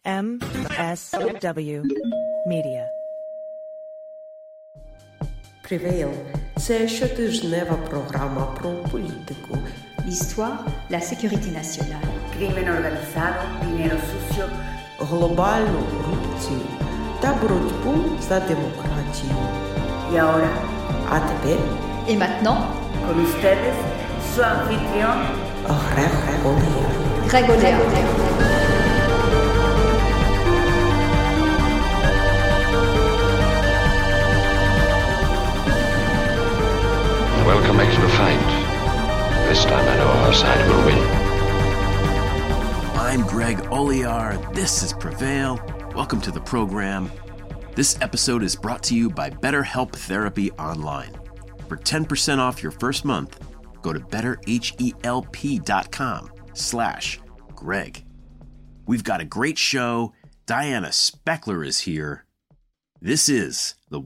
MSW Media. Prevail – це щотижнева програма про політику, l'histoire, la sécurité nationale, crimen organizado, dinero sucio, глобальну корупцію та боротьбу за демократію. Y ahora, А тепер et maintenant, con ustedes, su anfitrión, Грег Олег. Greg Oller. Welcome back to the fight. This time I know our side will win. I'm Greg Olear. This is Prevail. Welcome to the program. This episode is brought to you by BetterHelp Therapy Online. For 10% off your first month, go to betterhelp.com/Greg. We've got a great show. Diana Speckler is here. This is the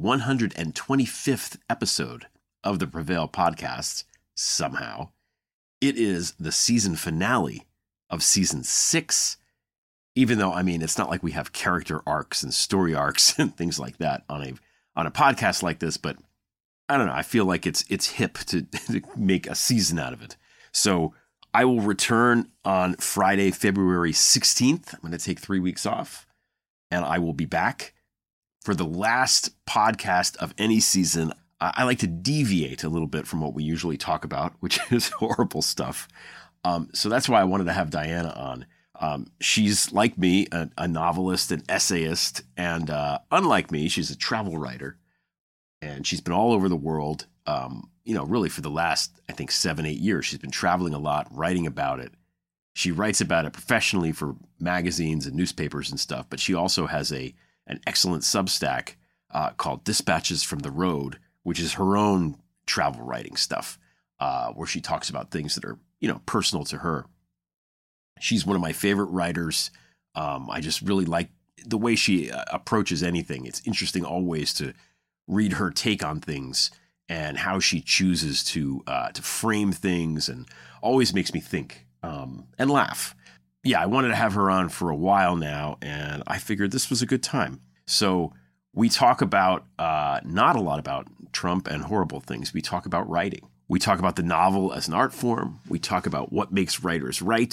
125th episode of the Prevail podcast, somehow. It is the season finale of season 6, even though, I mean, it's not like we have character arcs and story arcs and things like that on a podcast like this, but I don't know, I feel like it's hip to make a season out of it. So I will return on Friday, February 16th. I'm going to take 3 weeks off, and I will be back for the last podcast of any season. I like to deviate a little bit from what we usually talk about, which is horrible stuff. So that's why I wanted to have Diana on. She's, like me, a novelist, an essayist, and unlike me, she's a travel writer. And she's been all over the world, really for the last, I think, 7-8 years. She's been traveling a lot, writing about it. She writes about it professionally for magazines and newspapers and stuff, but she also has an excellent Substack called Dispatches from the Road, which is her own travel writing stuff, where she talks about things that are, personal to her. She's one of my favorite writers. I just really like the way she approaches anything. It's interesting always to read her take on things and how she chooses to frame things, and always makes me think and laugh. Yeah, I wanted to have her on for a while now, and I figured this was a good time. So we talk about not a lot about Trump and horrible things. We talk about writing. We talk about the novel as an art form. We talk about what makes writers write.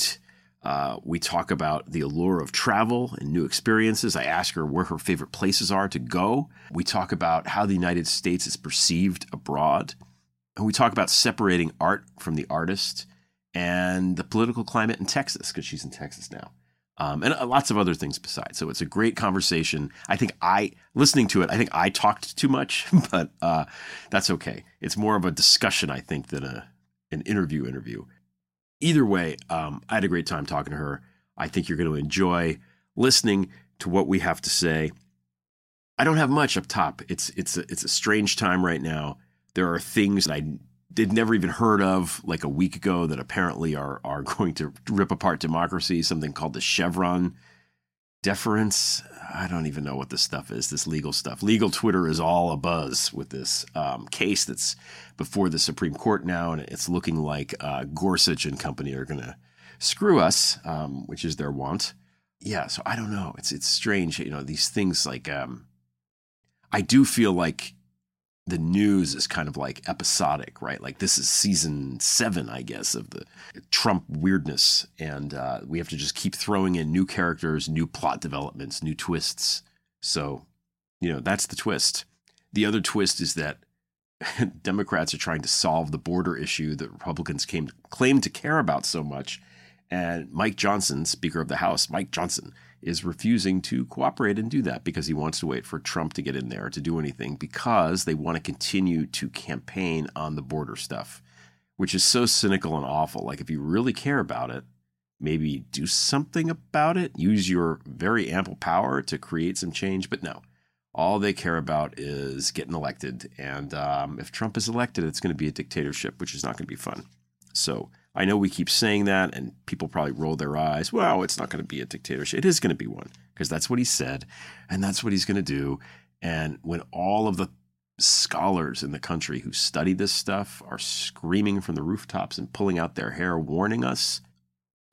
We talk about the allure of travel and new experiences. I ask her where her favorite places are to go. We talk about how the United States is perceived abroad. And we talk about separating art from the artist and the political climate in Texas, because she's in Texas now. And lots of other things besides. So it's a great conversation. I think listening to it, I think I talked too much, but that's okay. It's more of a discussion, I think, than an interview. Either way, I had a great time talking to her. I think you're going to enjoy listening to what we have to say. I don't have much up top. It's a strange time right now. There are things that I did never even heard of like a week ago that apparently are going to rip apart democracy, something called the Chevron deference. I don't even know what this stuff is, this legal stuff. Legal Twitter is all abuzz with this case that's before the Supreme Court now, and it's looking like Gorsuch and company are going to screw us, which is their want. Yeah, so I don't know. It's strange, these things like I do feel like the news is kind of like episodic, right? Like this is season 7, I guess, of the Trump weirdness. And we have to just keep throwing in new characters, new plot developments, new twists. So, that's the twist. The other twist is that Democrats are trying to solve the border issue that Republicans claim to care about so much. And Mike Johnson, Speaker of the House, Mike Johnson, is refusing to cooperate and do that because he wants to wait for Trump to get in there to do anything, because they want to continue to campaign on the border stuff, which is so cynical and awful. Like, if you really care about it, maybe do something about it. Use your very ample power to create some change. But no, all they care about is getting elected. And if Trump is elected, it's going to be a dictatorship, which is not going to be fun. So I know we keep saying that, and people probably roll their eyes. Well, it's not going to be a dictatorship. It is going to be one, because that's what he said, and that's what he's going to do. And when all of the scholars in the country who study this stuff are screaming from the rooftops and pulling out their hair, warning us,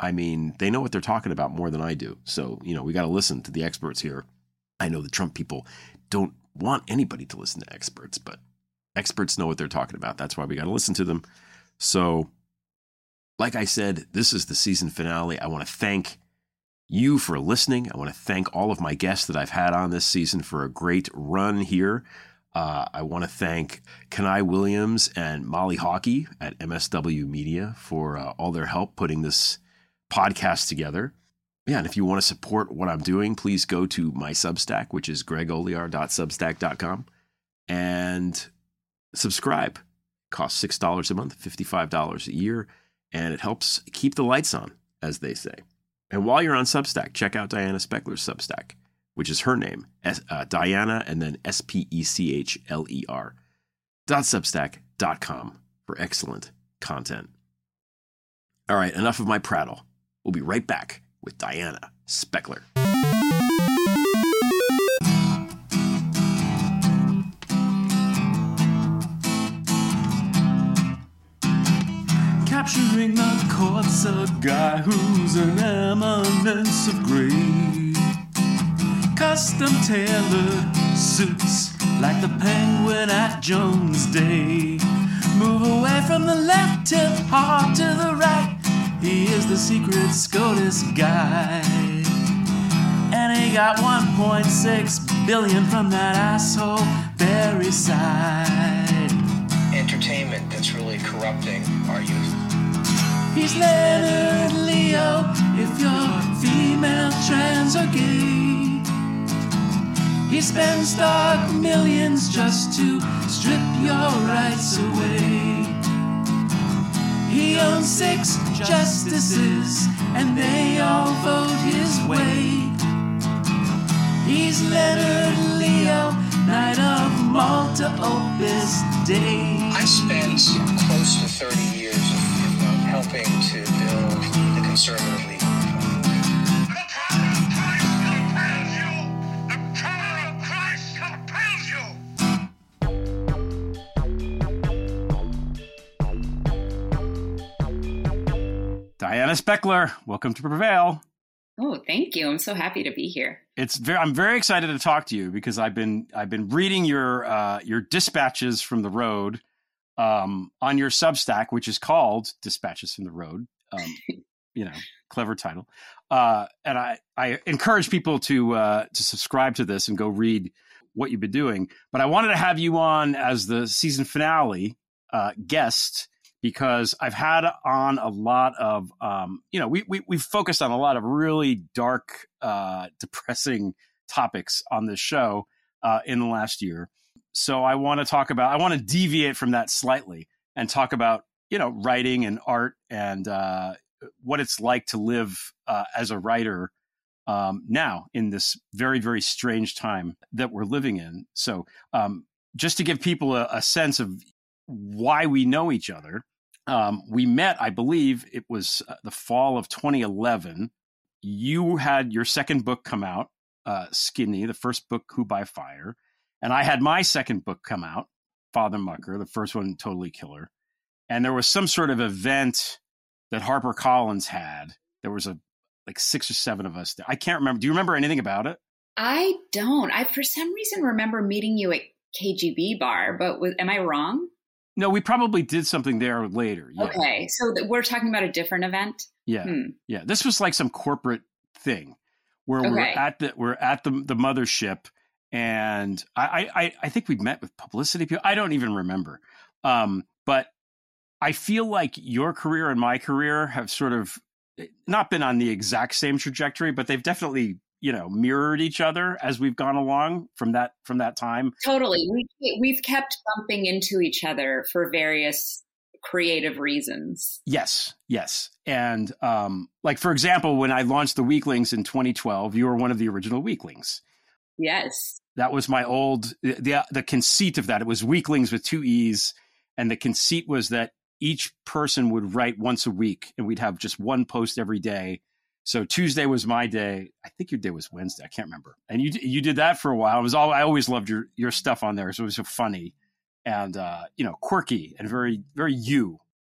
I mean, they know what they're talking about more than I do. So, we got to listen to the experts here. I know the Trump people don't want anybody to listen to experts, but experts know what they're talking about. That's why we got to listen to them. So, like I said, this is the season finale. I want to thank you for listening. I want to thank all of my guests that I've had on this season for a great run here. I want to thank Kenai Williams and Molly Hockey at MSW Media for all their help putting this podcast together. Yeah, and if you want to support what I'm doing, please go to my Substack, which is gregoliar.substack.com, and subscribe. It costs $6 a month, $55 a year, and it helps keep the lights on, as they say. And while you're on Substack, check out Diana Speckler's Substack, which is her name, Diana, and then SPECHLER.substack.com for excellent content. All right, enough of my prattle. We'll be right back with Diana Speckler. Capturing the corpse of a guy who's an eminence of grace. Custom tailored suits like the penguin at Jones Day. Move away from the left, tip hard to the right. He is the secret SCOTUS guy. And he got 1.6 billion from that asshole Barry side. Entertainment that's really corrupting our youth. He's Leonard Leo if you're female, trans, or gay. He spends stark millions just to strip your rights away. He owns 6 justices and they all vote his way. He's Leonard Leo, Knight of Malta Opus Dei. I spent close to 30 years of helping to build the conservative legal reform. The power of Christ compels you! The power of Christ compels you! Diana Speckler, welcome to Prevail. Oh, thank you. I'm so happy to be here. I'm very excited to talk to you because I've been reading your dispatches from the road on your Substack, which is called Dispatches from the Road. Clever title. And I encourage people to subscribe to this and go read what you've been doing. But I wanted to have you on as the season finale guest because I've had on a lot of, we've focused on a lot of really dark, depressing topics on this show in the last year. So I want to deviate from that slightly and talk about, writing and art and what it's like to live as a writer now in this very, very strange time that we're living in. So just to give people a sense of why we know each other, we met, I believe it was the fall of 2011. You had your second book come out, Skinny, the first book, Who by Fire. And I had my second book come out, Father Mucker, the first one, Totally Killer. And there was some sort of event that HarperCollins had. There was 6 or 7 of us there. I can't remember. Do you remember anything about it? I don't. I, for some reason, remember meeting you at KGB Bar, but am I wrong? No, we probably did something there later. Yeah. Okay. So we're talking about a different event? Yeah. Yeah. This was like some corporate thing where Okay. we're at the mothership. And I think we met with publicity people. I don't even remember. But I feel like your career and my career have sort of not been on the exact same trajectory, but they've definitely, mirrored each other as we've gone along from that time. Totally. We've kept bumping into each other for various creative reasons. Yes. And for example, when I launched the Weaklings in 2012, you were one of the original Weaklings. Yes. That was my the conceit of that. It was Weaklings with 2 E's. And the conceit was that each person would write once a week and we'd have just one post every day. So Tuesday was my day. I think your day was Wednesday. I can't remember. And you did that for a while. I always loved your stuff on there. So it was so funny and, quirky and very, very you.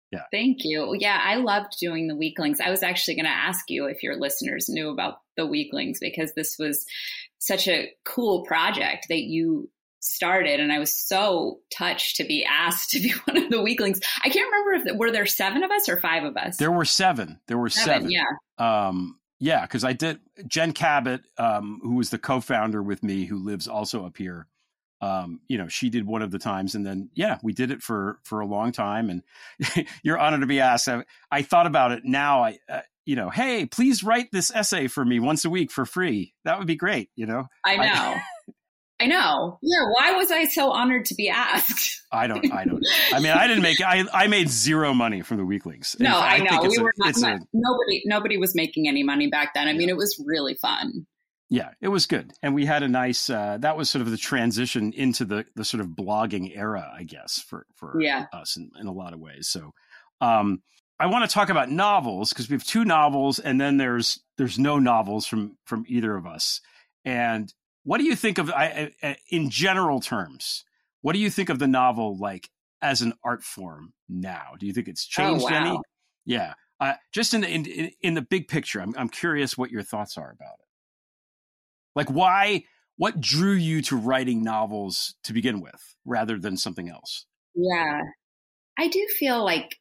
Yeah. Thank you. Yeah, I loved doing the Weaklings. I was actually going to ask you if your listeners knew about the Weaklings, because this was such a cool project that you started, and I was so touched to be asked to be one of the Weaklings. I can't remember were there 7 of us or 5 of us? There were 7. Yeah. Yeah, because I did. Jen Cabot, who was the co-founder with me, who lives also up here. She did one of the times, and then we did it for a long time. And you're honored to be asked. I thought about it now. Hey, please write this essay for me once a week for free. That would be great. I know. I know. Yeah. Why was I so honored to be asked? I don't. I mean, I didn't make. I made zero money from the Weaklings. No, I know. We were not. Nobody was making any money back then. I mean, it was really fun. Yeah, it was good. And we had a nice, that was sort of the transition into the sort of blogging era, I guess, for us in a lot of ways. So I want to talk about novels, because we have 2 novels, and then there's no novels from either of us. And what do you think of, in general terms, what do you think of the novel like as an art form now? Do you think it's changed any? Yeah. Just in the big picture, I'm curious what your thoughts are about it. Like, what drew you to writing novels to begin with, rather than something else? Yeah, I do feel like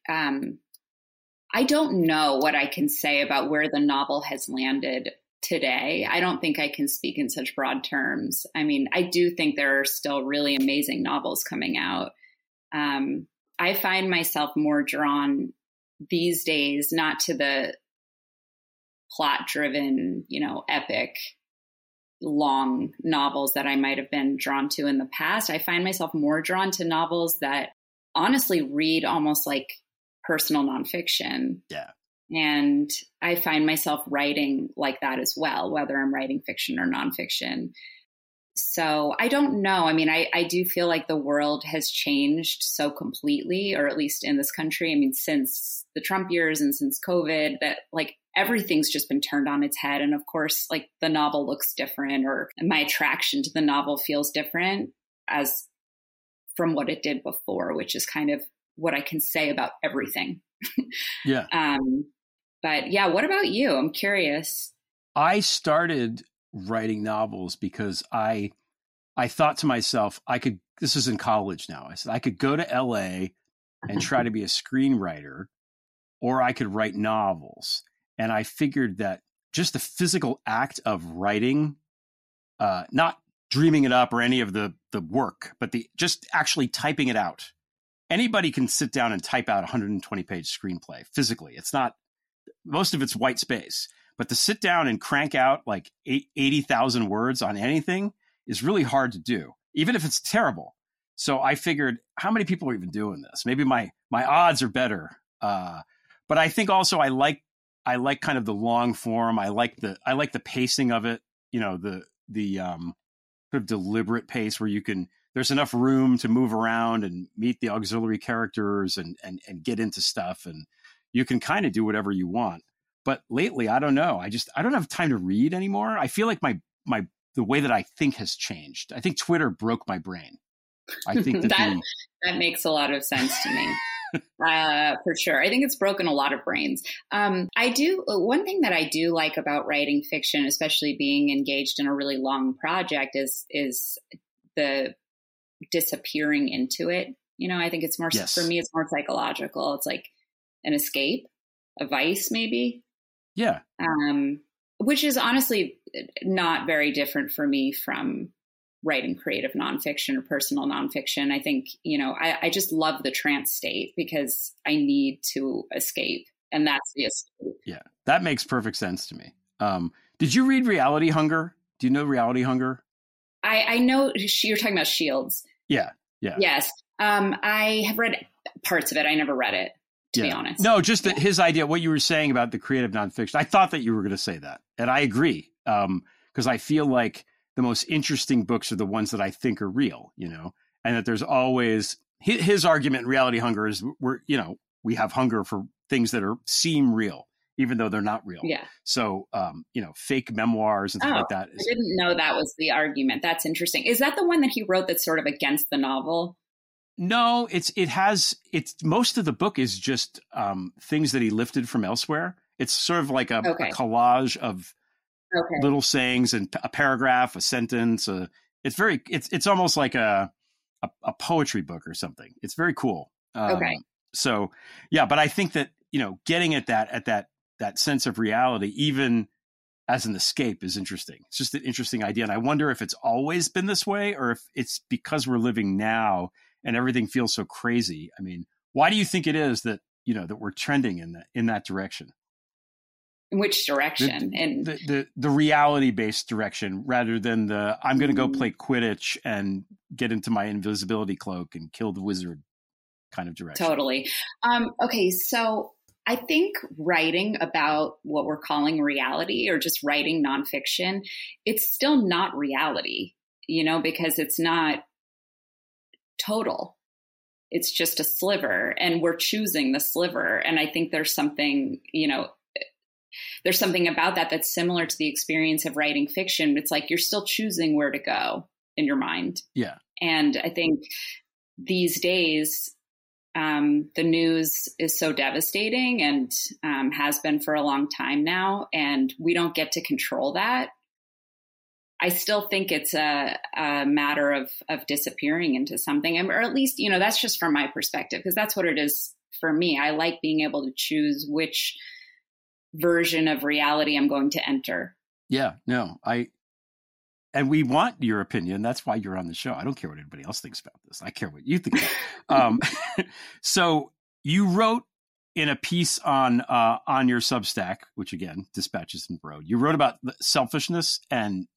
I don't know what I can say about where the novel has landed today. I don't think I can speak in such broad terms. I mean, I do think there are still really amazing novels coming out. I find myself more drawn these days, not to the plot-driven, epic long novels that I might have been drawn to in the past. I find myself more drawn to novels that honestly read almost like personal nonfiction. Yeah. And I find myself writing like that as well, whether I'm writing fiction or nonfiction. So I don't know. I mean, I do feel like the world has changed so completely, or at least in this country. I mean, since the Trump years and since COVID, that like everything's just been turned on its head. And of course, like the novel looks different, or my attraction to the novel feels different as from what it did before, which is kind of what I can say about everything. Yeah. But yeah, what about you? I'm curious. I started writing novels because I thought to myself, this is in college now. I said, I could go to LA and try to be a screenwriter, or I could write novels. And I figured that just the physical act of writing, not dreaming it up or any of the work, but just actually typing it out. Anybody can sit down and type out a 120-page screenplay physically. It's not, most of it's white space. But to sit down and crank out like 80,000 words on anything is really hard to do, even if it's terrible. So I figured, how many people are even doing this? Maybe my odds are better. But I think also I like kind of the long form. I like the pacing of it. The sort of deliberate pace where there's enough room to move around and meet the auxiliary characters and get into stuff, and you can kind of do whatever you want. But lately, I don't know. I don't have time to read anymore. I feel like the way that I think has changed. I think Twitter broke my brain. I think that makes a lot of sense to me. For sure. I think it's broken a lot of brains. One thing that I do like about writing fiction, especially being engaged in a really long project, is the disappearing into it. I think it's more, for me, it's more psychological. It's like an escape, a vice, maybe. Yeah. Which is honestly not very different for me from writing creative nonfiction or personal nonfiction. I think, I just love the trance state because I need to escape, and that's the escape. Yeah, that makes perfect sense to me. Did you read Reality Hunger? Do you know Reality Hunger? I know you're talking about Shields. Yeah. Yeah. Yes. I have read parts of it. I never read it, to be honest. No, just his idea, what you were saying about the creative nonfiction. I thought that you were going to say that. And I agree. Because I feel like the most interesting books are the ones that I think are real, and that there's always his argument in Reality Hunger is we have hunger for things that seem real, even though they're not real. Yeah. So, fake memoirs and things like that. I didn't know that was the argument. That's interesting. Is that the one that he wrote that's sort of against the novel? No, it's most of the book is just things that he lifted from elsewhere. It's sort of like a collage of little sayings and a paragraph, a sentence. It's almost like a poetry book or something. It's very cool. So yeah, but I think that, getting at that sense of reality, even as an escape, is interesting. It's just an interesting idea. And I wonder if it's always been this way, or if it's because we're living now and everything feels so crazy. I mean, why do you think it is that, that we're trending in that direction? In which direction? The reality-based direction, rather than the I'm going to go play Quidditch and get into my invisibility cloak and kill the wizard kind of direction. Totally. Okay, so I think writing about what we're calling reality, or just writing nonfiction, it's still not reality, because it's not total. It's just a sliver, and we're choosing the sliver. And I think there's something, there's something about that that's similar to the experience of writing fiction. It's like you're still choosing where to go in your mind. Yeah. And I think these days, the news is so devastating and has been for a long time now, and we don't get to control that. I still think it's a matter of disappearing into something, or at least, that's just from my perspective, because that's what it is for me. I like being able to choose which version of reality I'm going to enter. Yeah, no, and we want your opinion. That's why you're on the show. I don't care what anybody else thinks about this. I care what you think about it. So you wrote in a piece on your Substack, which again, Dispatches and Broad, you wrote about selfishness and,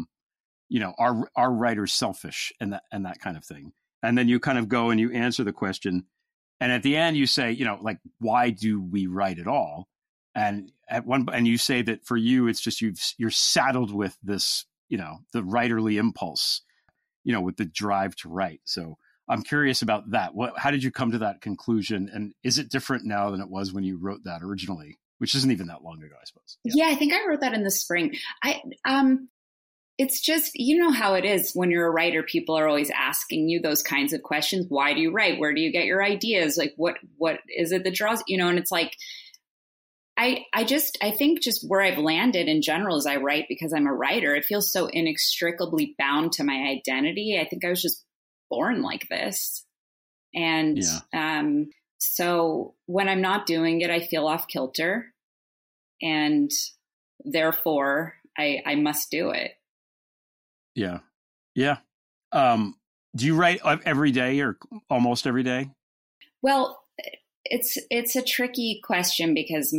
are writers selfish and that kind of thing. And then you kind of go and you answer the question. And at the end you say, like, why do we write at all? And and you say that for you, it's just you're saddled with this, the writerly impulse, with the drive to write. So I'm curious about that. How did you come to that conclusion? And is it different now than it was when you wrote that originally, which isn't even that long ago, I suppose? Yeah, I think I wrote that in the spring. It's just, how it is when you're a writer, people are always asking you those kinds of questions. Why do you write? Where do you get your ideas? Like, what is it that draws, and it's like, I think just where I've landed in general is I write because I'm a writer. It feels so inextricably bound to my identity. I think I was just born like this. And so when I'm not doing it, I feel off kilter. And therefore, I must do it. Yeah. Yeah. Do you write every day or almost every day? Well, it's a tricky question because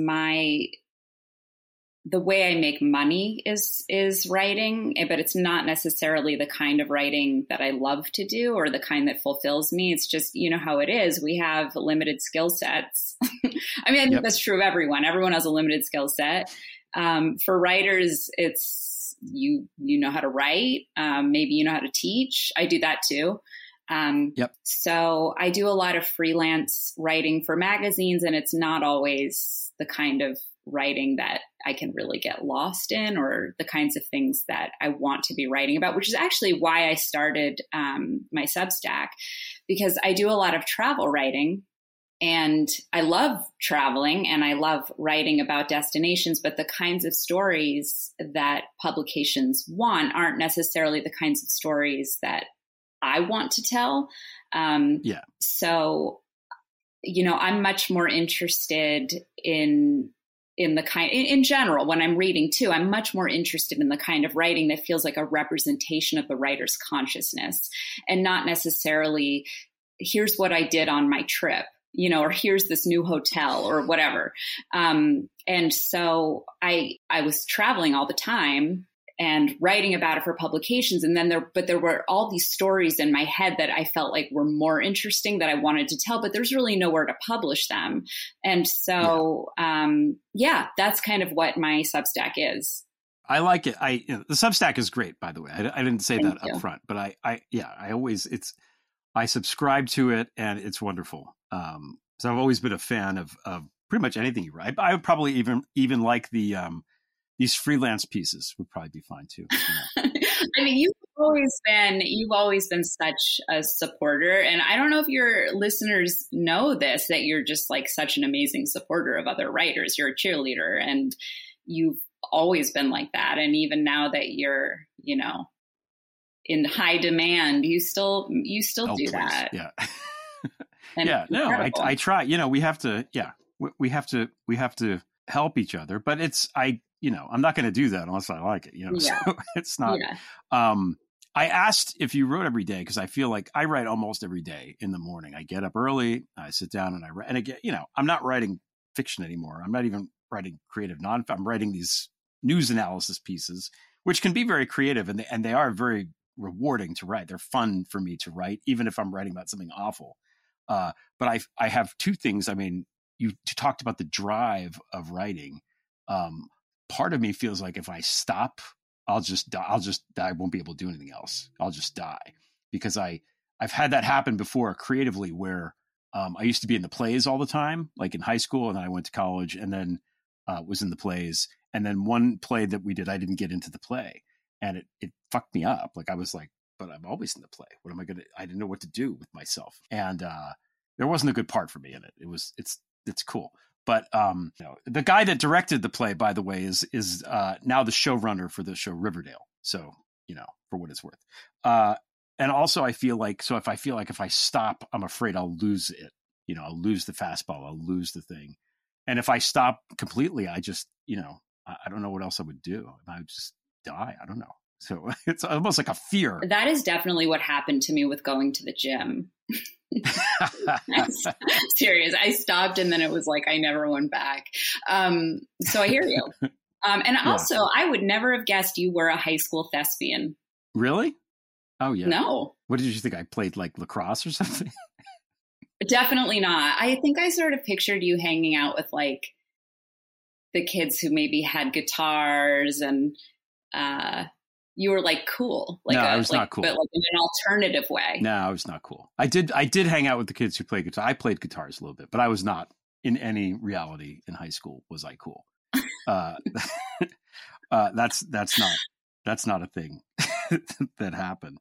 the way I make money is writing, but it's not necessarily the kind of writing that I love to do or the kind that fulfills me. It's just, how it is. We have limited skill sets. I mean, I think that's true of everyone. Everyone has a limited skill set. For writers, it's you know how to write. Maybe you know how to teach. I do that too. So I do a lot of freelance writing for magazines, and it's not always the kind of writing that I can really get lost in or the kinds of things that I want to be writing about, which is actually why I started my Substack, because I do a lot of travel writing and I love traveling and I love writing about destinations, but the kinds of stories that publications want aren't necessarily the kinds of stories that I want to tell. So, I'm much more interested in the kind, in general, when I'm reading too, I'm much more interested in the kind of writing that feels like a representation of the writer's consciousness and not necessarily, here's what I did on my trip, or here's this new hotel or whatever. And so I was traveling all the time and writing about it for publications. And then there were all these stories in my head that I felt like were more interesting that I wanted to tell, but there's really nowhere to publish them. And so, that's kind of what my Substack is. I like it. The Substack is great, by the way. I didn't say that up front, but I subscribe to it and it's wonderful. So I've always been a fan of pretty much anything you write. I would probably even like the these freelance pieces would probably be fine too. I mean, you've always been such a supporter, and I don't know if your listeners know this, that you're just like such an amazing supporter of other writers. You're a cheerleader, and you've always been like that. And even now that you're, in high demand, you still do that. Yeah. Yeah. No, I try. We have to. Yeah, we have to help each other. But I'm not going to do that unless I like it. Yeah. So it's not. Yeah. I asked if you wrote every day because I feel like I write almost every day in the morning. I get up early, I sit down, and I write. And again, I'm not writing fiction anymore. I'm not even writing creative non-fiction. I'm writing these news analysis pieces, which can be very creative, and they are very rewarding to write. They're fun for me to write, even if I'm writing about something awful. But I have two things. I mean, you talked about the drive of writing. Part of me feels like if I stop, I'll just die. I won't be able to do anything else. I'll just die because I've had that happen before creatively where I used to be in the plays all the time, like in high school, and then I went to college and then was in the plays. And then one play that we did, I didn't get into the play, and it fucked me up. Like I was like, but I'm always in the play. What am I going to? I didn't know what to do with myself, and there wasn't a good part for me in it. It's cool. But the guy that directed the play, by the way, is now the showrunner for the show Riverdale. So, for what it's worth. And also I feel like, if I stop, I'm afraid I'll lose it. I'll lose the fastball. I'll lose the thing. And if I stop completely, I just, I don't know what else I would do. I would just die. I don't know. So it's almost like a fear. That is definitely what happened to me with going to the gym. Serious. I stopped and then it was like I never went back. So I hear you. And also, I would never have guessed you were a high school thespian. Really? Oh, yeah. No. What did you think? I played like lacrosse or something? Definitely not. I think I sort of pictured you hanging out with like the kids who maybe had guitars and you were like cool. Like no, I was not cool. But like in an alternative way. No, I was not cool. I did hang out with the kids who played guitar. I played guitars a little bit, but I was not in any reality in high school. Was I cool? That's not a thing that happened.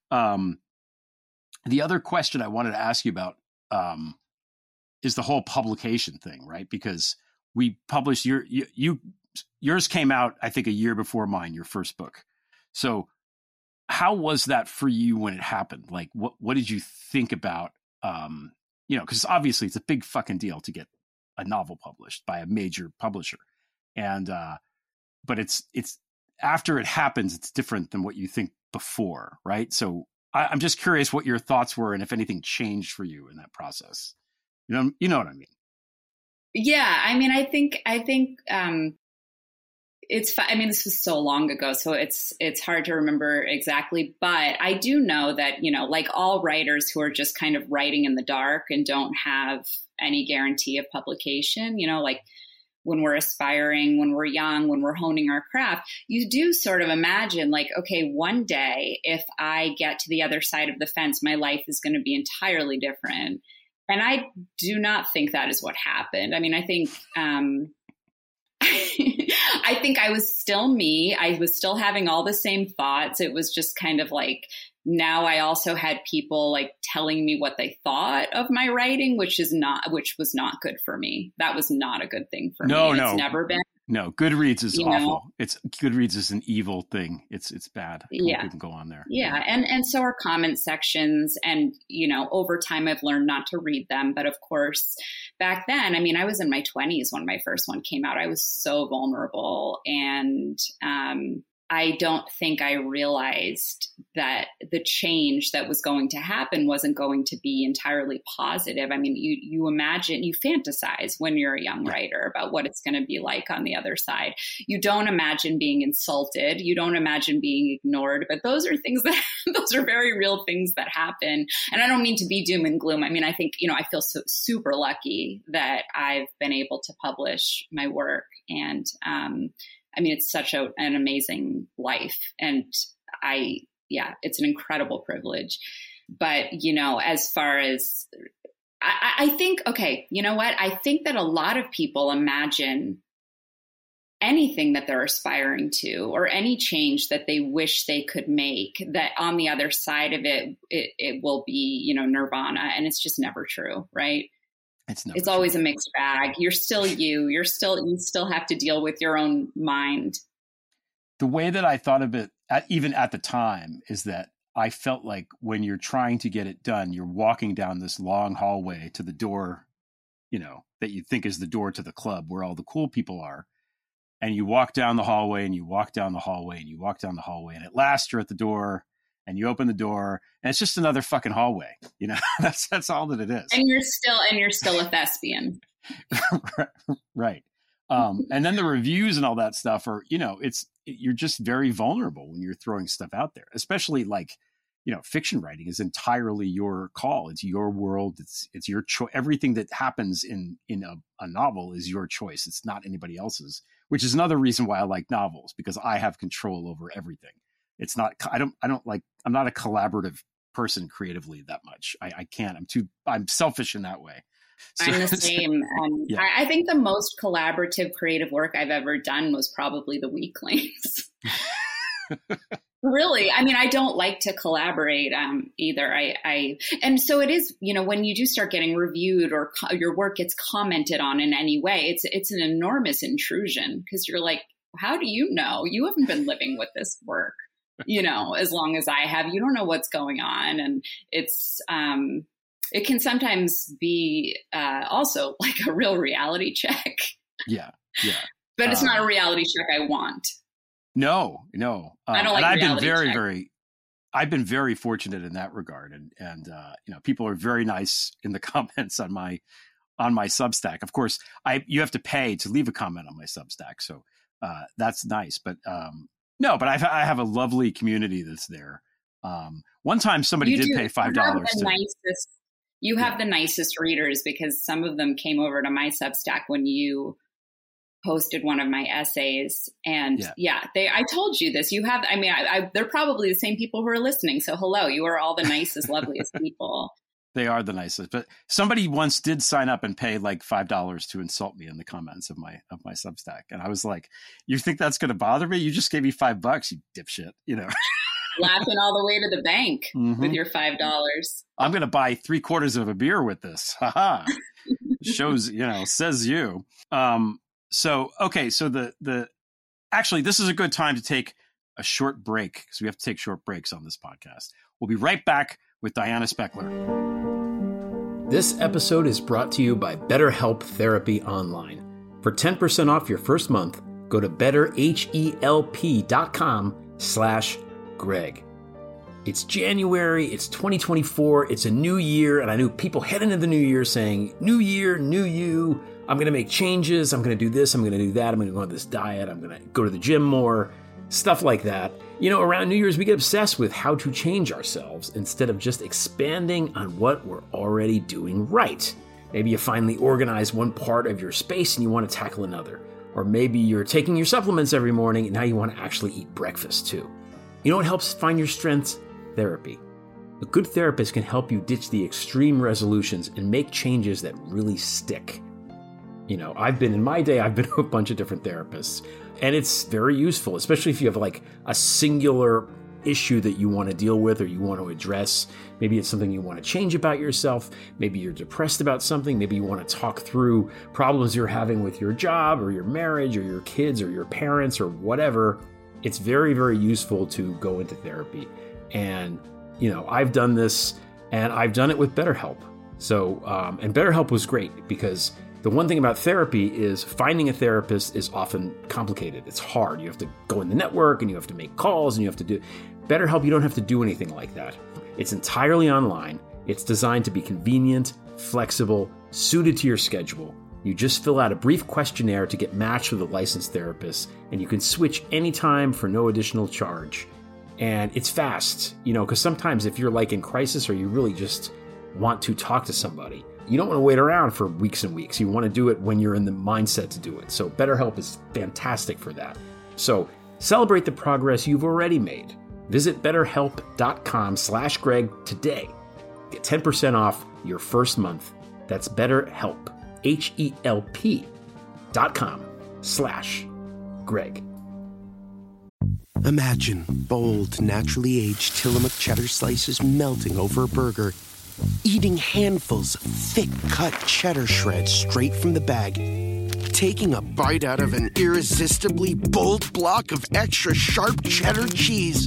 The other question I wanted to ask you about is the whole publication thing, right? Because we published yours came out, I think, a year before mine, your first book. So how was that for you when it happened? Like, what did you think about, because obviously it's a big fucking deal to get a novel published by a major publisher. And, but it's after it happens, it's different than what you think before. Right. So I'm just curious what your thoughts were and if anything changed for you in that process. You know what I mean? Yeah. I mean, I think, this was so long ago, so it's hard to remember exactly, but I do know that, like all writers who are just kind of writing in the dark and don't have any guarantee of publication, like when we're aspiring, when we're young, when we're honing our craft, you do sort of imagine like, okay, one day if I get to the other side of the fence, my life is going to be entirely different. And I do not think that is what happened. I mean, I think, I think I was still me. I was still having all the same thoughts. It was just kind of like, now I also had people like telling me what they thought of my writing, which was not good for me. That was not a good thing for me. It's never been. No, Goodreads is awful. Goodreads is an evil thing. It's bad. Yeah. You can go on there. Yeah. And so are comment sections. And, over time I've learned not to read them. But of course, back then, I mean, I was in my 20s when my first one came out. I was so vulnerable. And I don't think I realized that the change that was going to happen wasn't going to be entirely positive. I mean, you imagine, you fantasize when you're a young writer about what it's going to be like on the other side. You don't imagine being insulted. You don't imagine being ignored, but those are things those are very real things that happen. And I don't mean to be doom and gloom. I mean, I think, I feel so super lucky that I've been able to publish my work. And, it's such an amazing life. And it's an incredible privilege. But, as far as, I think, okay, you know what? I think that a lot of people imagine anything that they're aspiring to, or any change that they wish they could make, that on the other side of it will be, you know, nirvana. And it's just never true, right? It's always a mixed bag. You're still you still have to deal with your own mind. The way that I thought of it, even at the time, is that I felt like when you're trying to get it done, you're walking down this long hallway to the door, you know, that you think is the door to the club where all the cool people are. And you walk down the hallway and you walk down the hallway and you walk down the hallway. And at last you're at the door and you open the door and it's just another fucking hallway. You know, that's all that it is. And you're still a thespian. Right. And then the reviews and all that stuff are, you know, you're just very vulnerable when you're throwing stuff out there, especially like, you know, fiction writing is entirely your call. It's your world. It's your choice. Everything that happens in a novel is your choice. It's not anybody else's, which is another reason why I like novels, because I have control over everything. It's not, I'm not a collaborative person creatively that much. I can't, I'm selfish in that way. So, I'm the same. Yeah. I think the most collaborative creative work I've ever done was probably The Weaklings. Really, I mean, I don't like to collaborate either. And so it is, you know, when you do start getting reviewed or your work gets commented on in any way, it's an enormous intrusion, because you're like, how do you know? You haven't been living with this work, you know, as long as I have. You don't know what's going on, and it's it can sometimes be also like a real reality check. Yeah. But it's not a reality check I want. No. I don't like I've been I've been very fortunate in that regard. And you know, people are very nice in the comments on my Substack. Of course, you have to pay to leave a comment on my Substack. So that's nice. But no, but I have a lovely community that's there. One time somebody did pay $5 You have the nicest readers, because some of them came over to my Substack when you posted one of my essays, and I told you this. You have, I mean, they're probably the same people who are listening. So hello, you are all the nicest, loveliest people. They are the nicest. But somebody once did sign up and pay like $5 to insult me in the comments of my Substack, and I was like, "You think that's going to bother me? You just gave me $5, you dipshit," you know. Laughing all the way to the bank with your $5. I'm going to buy 3/4 of a beer with this. Haha. Shows, you know, says you. So actually, this is a good time to take a short break, because we have to take short breaks on this podcast. We'll be right back with Diana Speckler. This episode is brought to you by BetterHelp Therapy Online. For 10% off your first month, go to betterhelp.com/Greg. It's January, it's 2024, it's a new year, and I knew people heading into the new year saying, new year, new you, I'm going to make changes, I'm going to do this, I'm going to do that, I'm going to go on this diet, I'm going to go to the gym more, stuff like that. You know, around New Year's, we get obsessed with how to change ourselves instead of just expanding on what we're already doing right. Maybe you finally organize one part of your space and you want to tackle another. Or maybe you're taking your supplements every morning and now you want to actually eat breakfast too. You know what helps find your strengths? Therapy. A good therapist can help you ditch the extreme resolutions and make changes that really stick. You know, I've been to a bunch of different therapists, and it's very useful, especially if you have like a singular issue that you want to deal with or you want to address. Maybe it's something you want to change about yourself. Maybe you're depressed about something. Maybe you want to talk through problems you're having with your job or your marriage or your kids or your parents or whatever. It's very, very useful to go into therapy. And, you know, I've done this, and I've done it with BetterHelp. So, and BetterHelp was great, because the one thing about therapy is finding a therapist is often complicated. It's hard. You have to go in the network and you have to make calls and you have to do BetterHelp. You don't have to do anything like that. It's entirely online. It's designed to be convenient, flexible, suited to your schedule. You just fill out a brief questionnaire to get matched with a licensed therapist, and you can switch anytime for no additional charge. And it's fast, you know, because sometimes if you're like in crisis or you really just want to talk to somebody, you don't want to wait around for weeks and weeks. You want to do it when you're in the mindset to do it. So BetterHelp is fantastic for that. So celebrate the progress you've already made. Visit betterhelp.com/Greg today. Get 10% off your first month. That's BetterHelp, HELP.com/Greg. Greg. Imagine bold, naturally aged Tillamook cheddar slices melting over a burger, eating handfuls of thick-cut cheddar shreds straight from the bag, taking a bite out of an irresistibly bold block of extra sharp cheddar cheese.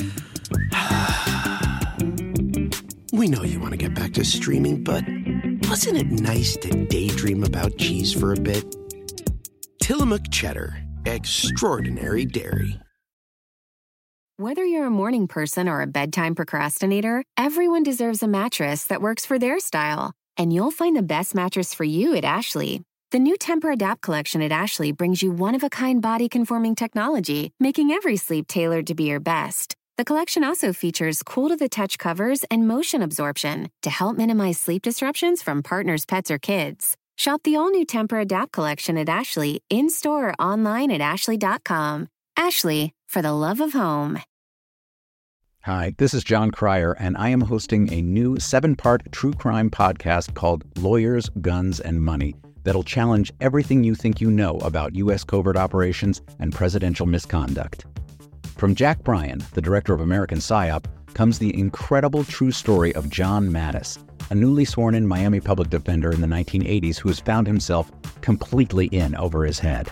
We know you want to get back to streaming, but wasn't it nice to daydream about cheese for a bit? Tillamook Cheddar. Extraordinary dairy. Whether you're a morning person or a bedtime procrastinator, everyone deserves a mattress that works for their style. And you'll find the best mattress for you at Ashley. The new Tempur-Adapt collection at Ashley brings you one-of-a-kind body-conforming technology, making every sleep tailored to be your best. The collection also features cool-to-the-touch covers and motion absorption to help minimize sleep disruptions from partners, pets, or kids. Shop the all-new Tempur-Adapt collection at Ashley, in-store or online at ashley.com. Ashley, for the love of home. Hi, this is John Cryer, and I am hosting a new 7-part true crime podcast called Lawyers, Guns, and Money that'll challenge everything you think you know about U.S. covert operations and presidential misconduct. From Jack Bryan, the director of American PSYOP, comes the incredible true story of John Mattis, a newly sworn-in Miami public defender in the 1980s who has found himself completely in over his head.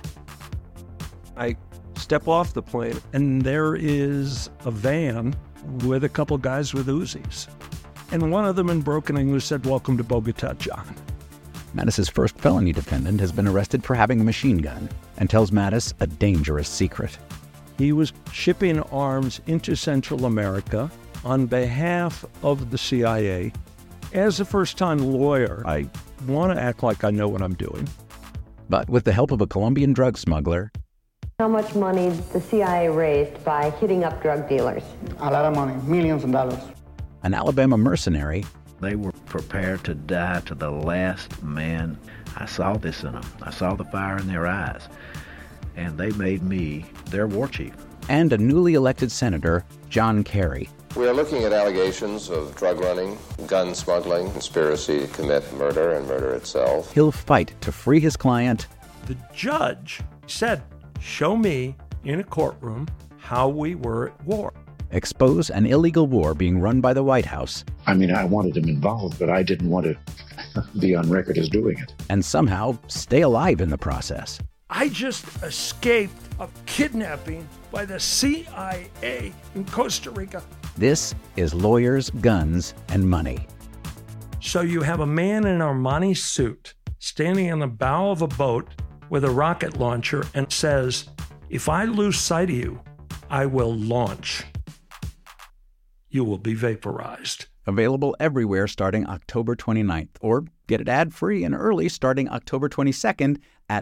I step off the plane, and there is a van with a couple guys with Uzis. And one of them in broken English said, "Welcome to Bogota, John." Mattis's first felony defendant has been arrested for having a machine gun and tells Mattis a dangerous secret. He was shipping arms into Central America on behalf of the CIA. As a first-time lawyer, I want to act like I know what I'm doing. But with the help of a Colombian drug smuggler... How much money the CIA raised by hitting up drug dealers? A lot of money, millions of dollars. An Alabama mercenary... They were prepared to die to the last man. I saw this in them. I saw the fire in their eyes. And they made me their war chief. And a newly elected senator, John Kerry. We are looking at allegations of drug running, gun smuggling, conspiracy to commit murder and murder itself. He'll fight to free his client. The judge said, "Show me in a courtroom how we were at war." Expose an illegal war being run by the White House. I mean, I wanted him involved, but I didn't want to be on record as doing it. And somehow stay alive in the process. I just escaped a kidnapping by the CIA in Costa Rica. This is Lawyers, Guns, and Money. So you have a man in an Armani suit standing in the bow of a boat with a rocket launcher and says, "If I lose sight of you, I will launch. You will be vaporized." Available everywhere starting October 29th, or get it ad-free and early starting October 22nd at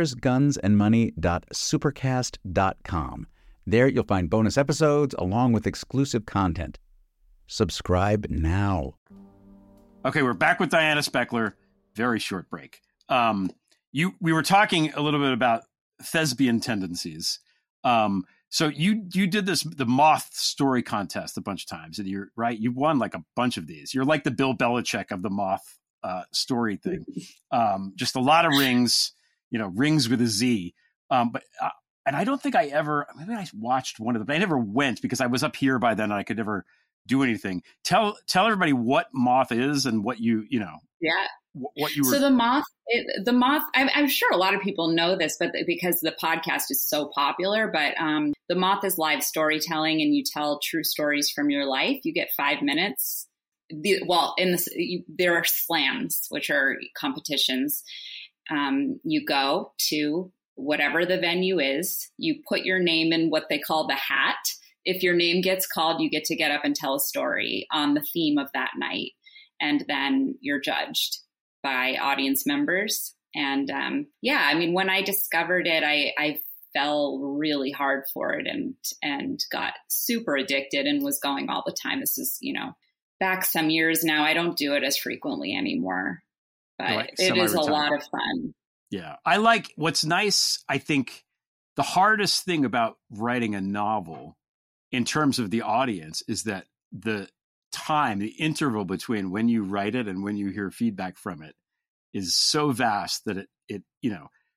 lawyersgunsandmoney.supercast.com. There you'll find bonus episodes along with exclusive content. Subscribe now. Okay, we're back with Diana Speckler. Very short break. We were talking a little bit about thespian tendencies. So you did the Moth story contest a bunch of times, and you're right. You won like a bunch of these. You're like the Bill Belichick of the Moth story thing. Just a lot of rings, rings with a Z. And I don't think maybe I watched one of them. I never went because I was up here by then and I could never do anything. Tell everybody what Moth is and what you what you were. So the Moth, I'm sure a lot of people know this, but because the podcast is so popular, but the Moth is live storytelling, and you tell true stories from your life. You get 5 minutes. There are slams, which are competitions. You go to whatever the venue is, you put your name in what they call the hat. If your name gets called, you get to get up and tell a story on the theme of that night. And then you're judged by audience members. And when I discovered it, I fell really hard for it and got super addicted and was going all the time. This is, back some years now. I don't do it as frequently anymore, but it is a lot of fun. Yeah. I like what's nice. I think the hardest thing about writing a novel in terms of the audience is that the interval between when you write it and when you hear feedback from it is so vast that it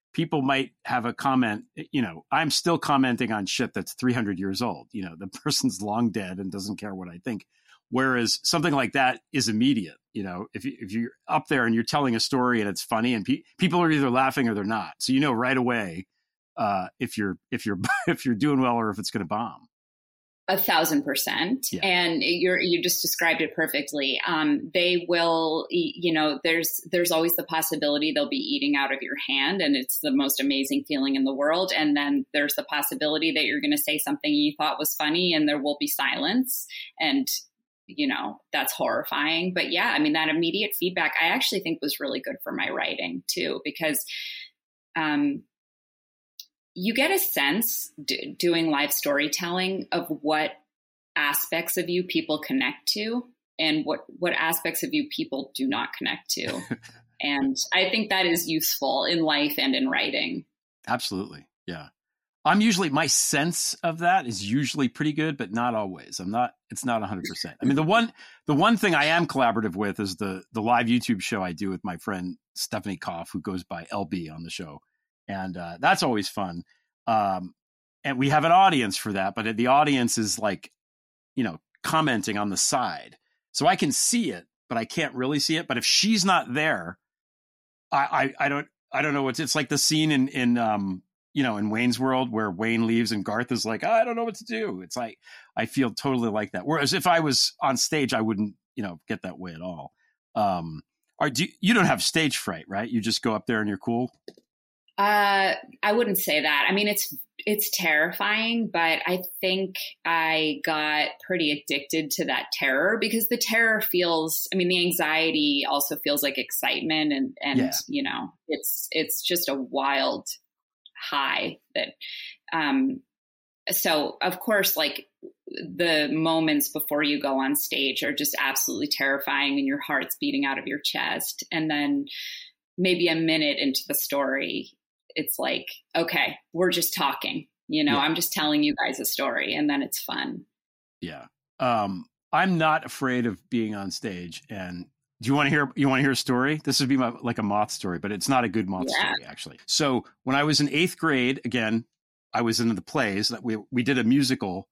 people might have a comment, I'm still commenting on shit that's 300 years old. The person's long dead and doesn't care what I think. Whereas something like that is immediate. If you're up there and you're telling a story and it's funny and people are either laughing or they're not. So right away if you're doing well or if it's going to bomb. 1,000%. Yeah. And you just described it perfectly. They will, there's always the possibility they'll be eating out of your hand, and it's the most amazing feeling in the world. And then there's the possibility that you're going to say something you thought was funny and there will be silence. And, that's horrifying. But yeah, that immediate feedback I actually think was really good for my writing too, because, you get a sense doing live storytelling of what aspects of you people connect to and what aspects of you people do not connect to. And I think that is useful in life and in writing. Absolutely. Yeah. My sense of that is usually pretty good, but not always. It's not 100%. The one thing I am collaborative with is the live YouTube show I do with my friend Stephanie Koff, who goes by LB on the show. And that's always fun. And we have an audience for that, but the audience is commenting on the side. So I can see it, but I can't really see it. But if she's not there, I don't know. It's like the scene in Wayne's World where Wayne leaves and Garth is like, I don't know what to do. It's like, I feel totally like that. Whereas if I was on stage, I wouldn't, get that way at all. You don't have stage fright, right? You just go up there and you're cool. I wouldn't say that. It's terrifying, but I think I got pretty addicted to that terror because the terror feels, the anxiety also feels like excitement and it's just a wild high that, so of course, like the moments before you go on stage are just absolutely terrifying and your heart's beating out of your chest. And then maybe a minute into the story, it's like, okay, we're just talking, I'm just telling you guys a story and then it's fun. Yeah. I'm not afraid of being on stage. And you want to hear a story? This would be like a moth story, but it's not a good moth story actually. So when I was in 8th grade, again, I was into the plays that we did a musical.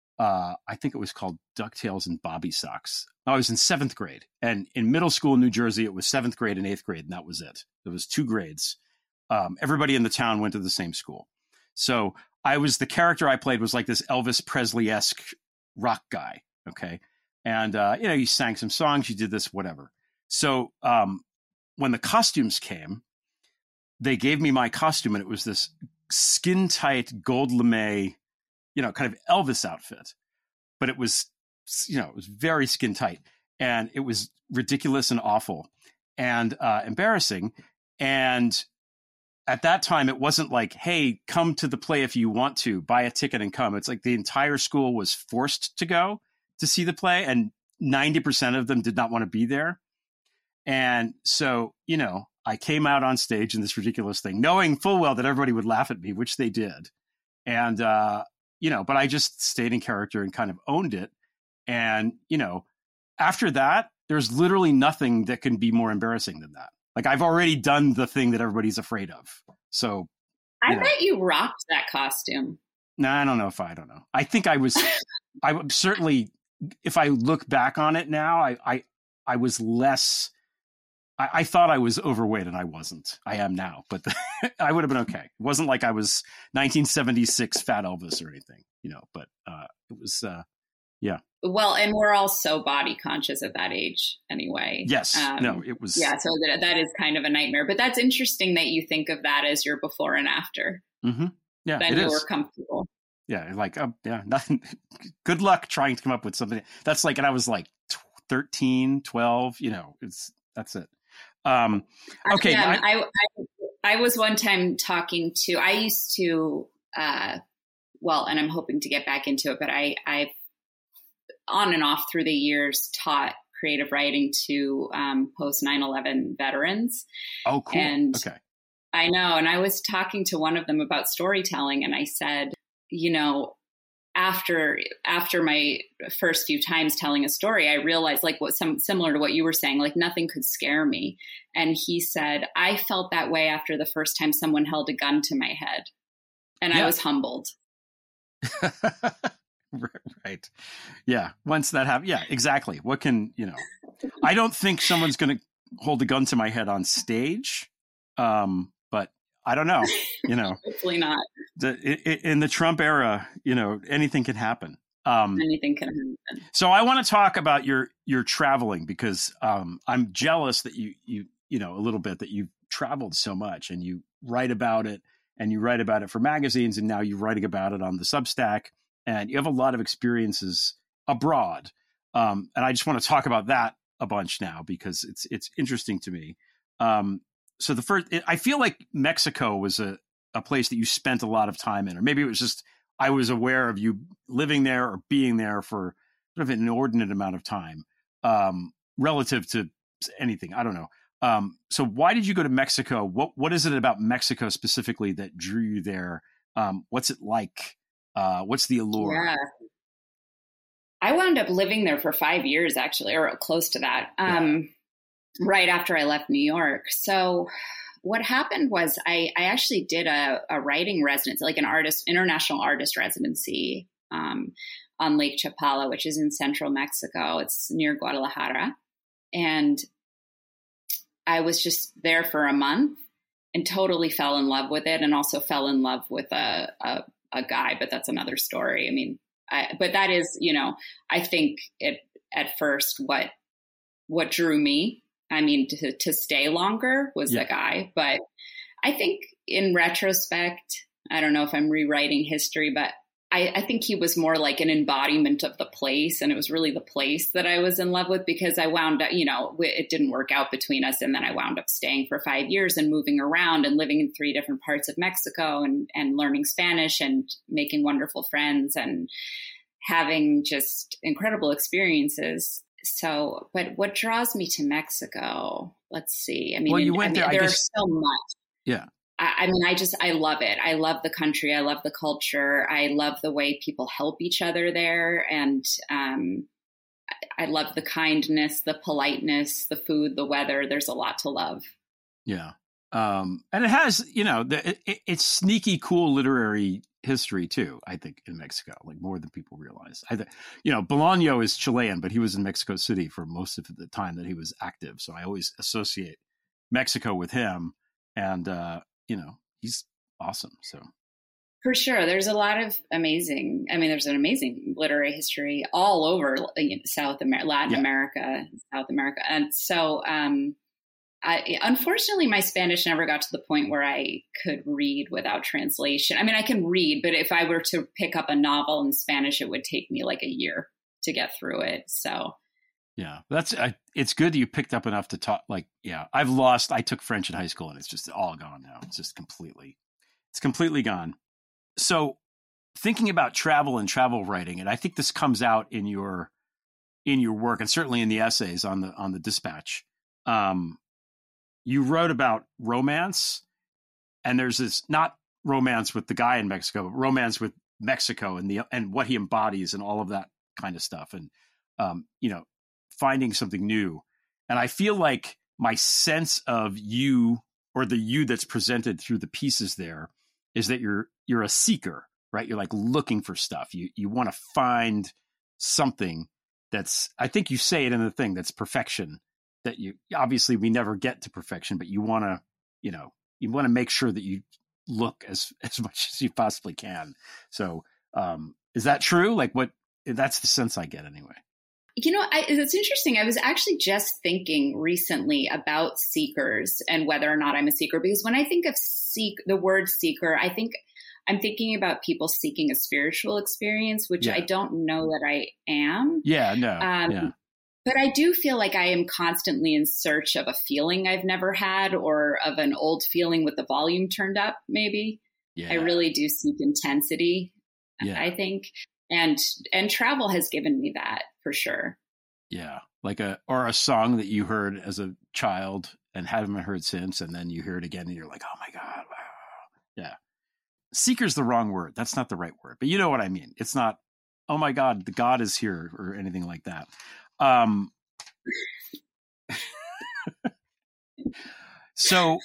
I think it was called DuckTales and Bobby Socks. I was in 7th grade, and in middle school in New Jersey, it was 7th grade and 8th grade. And that was it. There was 2 grades. Everybody in the town went to the same school. So the character I played was like this Elvis Presley-esque rock guy. Okay. And, you sang some songs, you did this, whatever. So, when the costumes came, they gave me my costume and it was this skin tight gold lame, kind of Elvis outfit, but it was, it was very skin tight and it was ridiculous and awful and, embarrassing. And at that time, it wasn't like, hey, come to the play if you want to, buy a ticket and come. It's like the entire school was forced to go to see the play, and 90% of them did not want to be there. And so, I came out on stage in this ridiculous thing, knowing full well that everybody would laugh at me, which they did. And, but I just stayed in character and kind of owned it. And, after that, there's literally nothing that can be more embarrassing than that. Like I've already done the thing that everybody's afraid of. So I bet you rocked that costume. No, I don't know. I think I was, I would certainly, if I look back on it now, I was less, I thought I was overweight and I wasn't. I am now, but I would have been okay. It wasn't like I was 1976 Fat Elvis or anything, but it was, yeah. Well, and we're all so body conscious at that age anyway. Yes. No, it was. Yeah. So that is kind of a nightmare, but that's interesting that you think of that as your before and after. Mm-hmm. Yeah. Then you were comfortable. Yeah. Like, nothing. Good luck trying to come up with something that's like, and I was like 13, 12, that's it. Okay. Yeah, I was one time talking to, I used to, and I'm hoping to get back into it, but I've on and off through the years taught creative writing to post 9/11 veterans. Oh, cool. And okay. I know. And I was talking to one of them about storytelling, and I said, after my first few times telling a story, I realized like similar to what you were saying, like nothing could scare me. And he said, I felt that way after the first time someone held a gun to my head, and I was humbled. Right. Yeah. Once that happens. Yeah, exactly. What can, I don't think someone's going to hold a gun to my head on stage. But I don't know, hopefully not. In the Trump era, anything can happen. Anything can happen. So I want to talk about your traveling, because I'm jealous that you a little bit that you've traveled so much, and you write about it, and you write about it for magazines, and now you're writing about it on the Substack, and you have a lot of experiences abroad. And I just want to talk about that a bunch now, because it's interesting to me. So I feel like Mexico was a place that you spent a lot of time in, or maybe it was just, I was aware of you living there or being there for sort of an inordinate amount of time, relative to anything. I don't know. So why did you go to Mexico? What is it about Mexico specifically that drew you there? What's it like? What's the allure? Yeah. I wound up living there for 5 years, actually, or close to that. Right after I left New York. So what happened was I actually did a writing residency, like an international artist residency on Lake Chapala, which is in central Mexico. It's near Guadalajara. And I was just there for a month and totally fell in love with it, and also fell in love with a guy, but that's another story. I mean, but that is, I think at first what drew me, I mean, to stay longer was the guy. But I think in retrospect, I don't know if I'm rewriting history, but I think he was more like an embodiment of the place. And it was really the place that I was in love with, because I wound up, it didn't work out between us. And then I wound up staying for 5 years and moving around and living in 3 different parts of Mexico, and learning Spanish and making wonderful friends and having just incredible experiences. So, but what draws me to Mexico? Let's see. I mean, well, you went there. There's so much. Yeah. I love it. I love the country. I love the culture. I love the way people help each other there. And I love the kindness, the politeness, the food, the weather. There's a lot to love. Yeah. And it has, it's sneaky cool literary history too, I think, in Mexico, like more than people realize. Bolaño is Chilean, but he was in Mexico City for most of the time that he was active. So I always associate Mexico with him, and, he's awesome. So for sure. There's a lot of there's an amazing literary history all over Latin America, South America. And so, unfortunately, my Spanish never got to the point where I could read without translation. I mean, I can read, but if I were to pick up a novel in Spanish, it would take me like a year to get through it. So, yeah, it's good that you picked up enough to talk. Like, yeah, I took French in high school, and it's just all gone now. It's just completely gone. So, thinking about travel and travel writing, and I think this comes out in your work, and certainly in the essays on the Dispatch. You wrote about romance, and there's this, not romance with the guy in Mexico, but romance with Mexico and what he embodies and all of that kind of stuff. And, finding something new. And I feel like my sense of you, or the you that's presented through the pieces there, is that you're a seeker, right? You're like looking for stuff. You want to find something that's, I think you say it in the thing, that's perfection. That obviously we never get to perfection, but you want to make sure that you look as much as you possibly can. So, is that true? Like that's the sense I get anyway. It's interesting. I was actually just thinking recently about seekers and whether or not I'm a seeker, because when I think of the word seeker, I think I'm thinking about people seeking a spiritual experience, which I don't know that I am. Yeah, no. But I do feel like I am constantly in search of a feeling I've never had, or of an old feeling with the volume turned up, maybe. Yeah. I really do seek intensity, I think. And travel has given me that, for sure. Yeah. Like a song that you heard as a child and haven't heard since, and then you hear it again and you're like, oh my God, wow. Yeah. Seeker's the wrong word. That's not the right word. But you know what I mean. It's not oh my God, the God is here or anything like that. So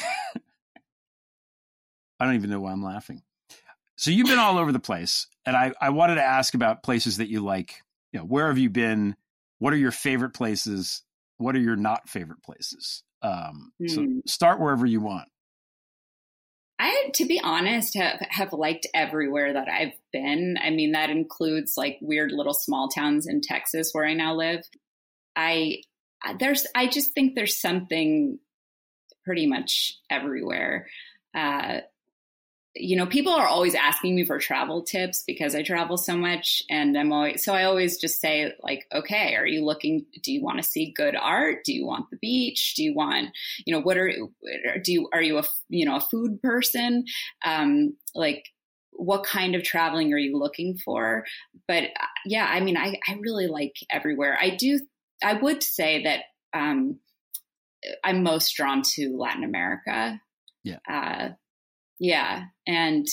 I don't even know why I'm laughing. So you've been all over the place, and I wanted to ask about places that you like. You know, where have you been? What are your favorite places? What are your not favorite places? So start wherever you want. I, to be honest, have liked everywhere that I've been. I mean, that includes like weird little small towns in Texas where I now live. I just think there's something pretty much everywhere. You know, people are always asking me for travel tips because I travel so much, and I always just say like, okay, do you want to see good art? Do you want the beach? Do you want, you know, are you a food person? Like what kind of traveling are you looking for? But yeah, I mean, I really like everywhere. I would say that, I'm most drawn to Latin America. Yeah. Yeah. And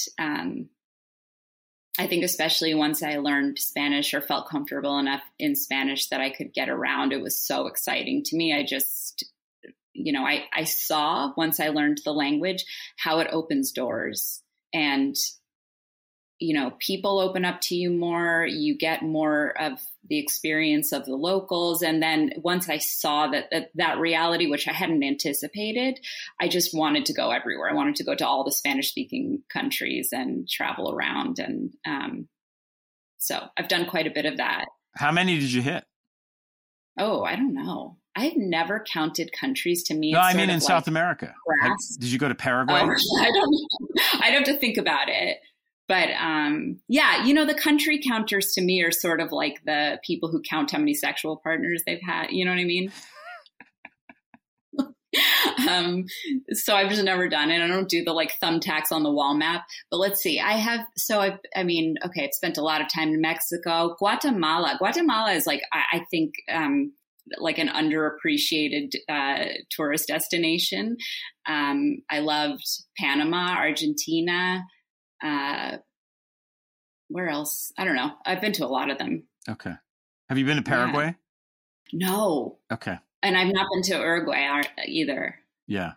I think especially once I learned Spanish or felt comfortable enough in Spanish that I could get around, it was so exciting to me. I just, you know, I saw once I learned the language, how it opens doors, and, you know, people open up to you more, you get more of the experience of the locals. And then once I saw that reality, which I hadn't anticipated, I just wanted to go everywhere. I wanted to go to all the Spanish speaking countries and travel around. And so I've done quite a bit of that. How many did you hit? Oh, I don't know. I've never counted countries. To me, no, I mean in South America. Did you go to Paraguay? Oh, I don't know. I'd have to think about it. But yeah, you know, the country counters to me are sort of like the people who count how many sexual partners they've had. You know what I mean? So I've just never done it. I don't do the like thumbtacks on the wall map. But let's see. I've spent a lot of time in Mexico. Guatemala is like, I think like an underappreciated tourist destination. I loved Panama, Argentina. Where else? I don't know. I've been to a lot of them. Okay. Have you been to Paraguay? Yeah. No. Okay. And I've not been to Uruguay either. Yeah.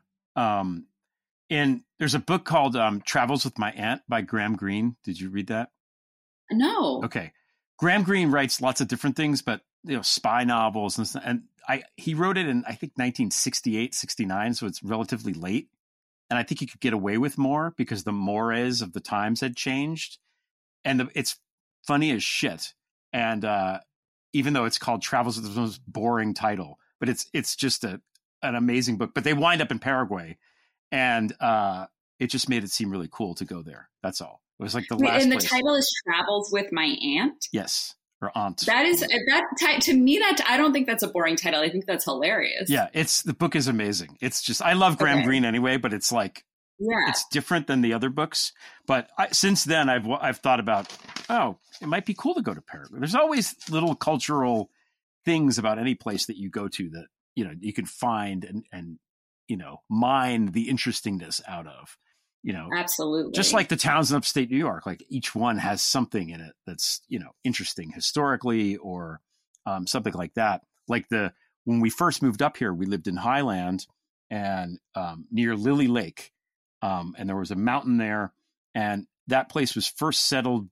And there's a book called Travels with My Aunt by Graham Greene. Did you read that? No. Okay. Graham Greene writes lots of different things, but you know, spy novels and he wrote it in I think 1968, 69, so it's relatively late. And I think he could get away with more because the mores of the times had changed. And it's funny as shit. And even though it's called Travels, it's the most boring title, but it's just an amazing book. But they wind up in Paraguay, and it just made it seem really cool to go there. That's all. It was like the last. And the place. title is Travels with My Aunt. Yes, or Aunt. To me, I don't think that's a boring title. I think that's hilarious. Yeah, the book is amazing. It's just I love Graham Greene anyway, but it's like. Yeah. It's different than the other books, but since then I've thought about, it might be cool to go to Paraguay. There's always little cultural things about any place that you go to that, you know, you can find and you know, mine the interestingness out of, you know. Absolutely. Just like the towns in upstate New York, like each one has something in it that's, you know, interesting historically or something like that. Like when we first moved up here, we lived in Highland and near Lily Lake. And there was a mountain there, and that place was first settled,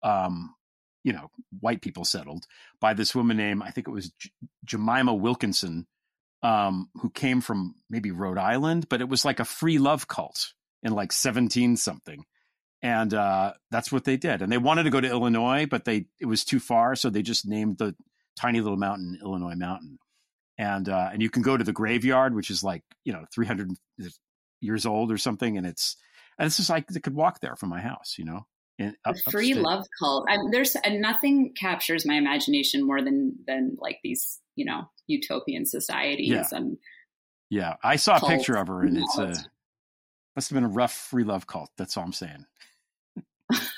you know, white people settled by this woman named, I think it was Jemima Wilkinson, who came from maybe Rhode Island, but it was like a free love cult in like 17 something. And that's what they did. And they wanted to go to Illinois, but it was too far. So they just named the tiny little mountain Illinois Mountain. And you can go to the graveyard, which is like, you know, 300 years old or something, and it's just like they could walk there from my house, you know. Free love cult. There's nothing captures my imagination more than like these, you know, utopian societies. Yeah, I saw a picture of her, and it's must have been a rough free love cult. That's all I'm saying.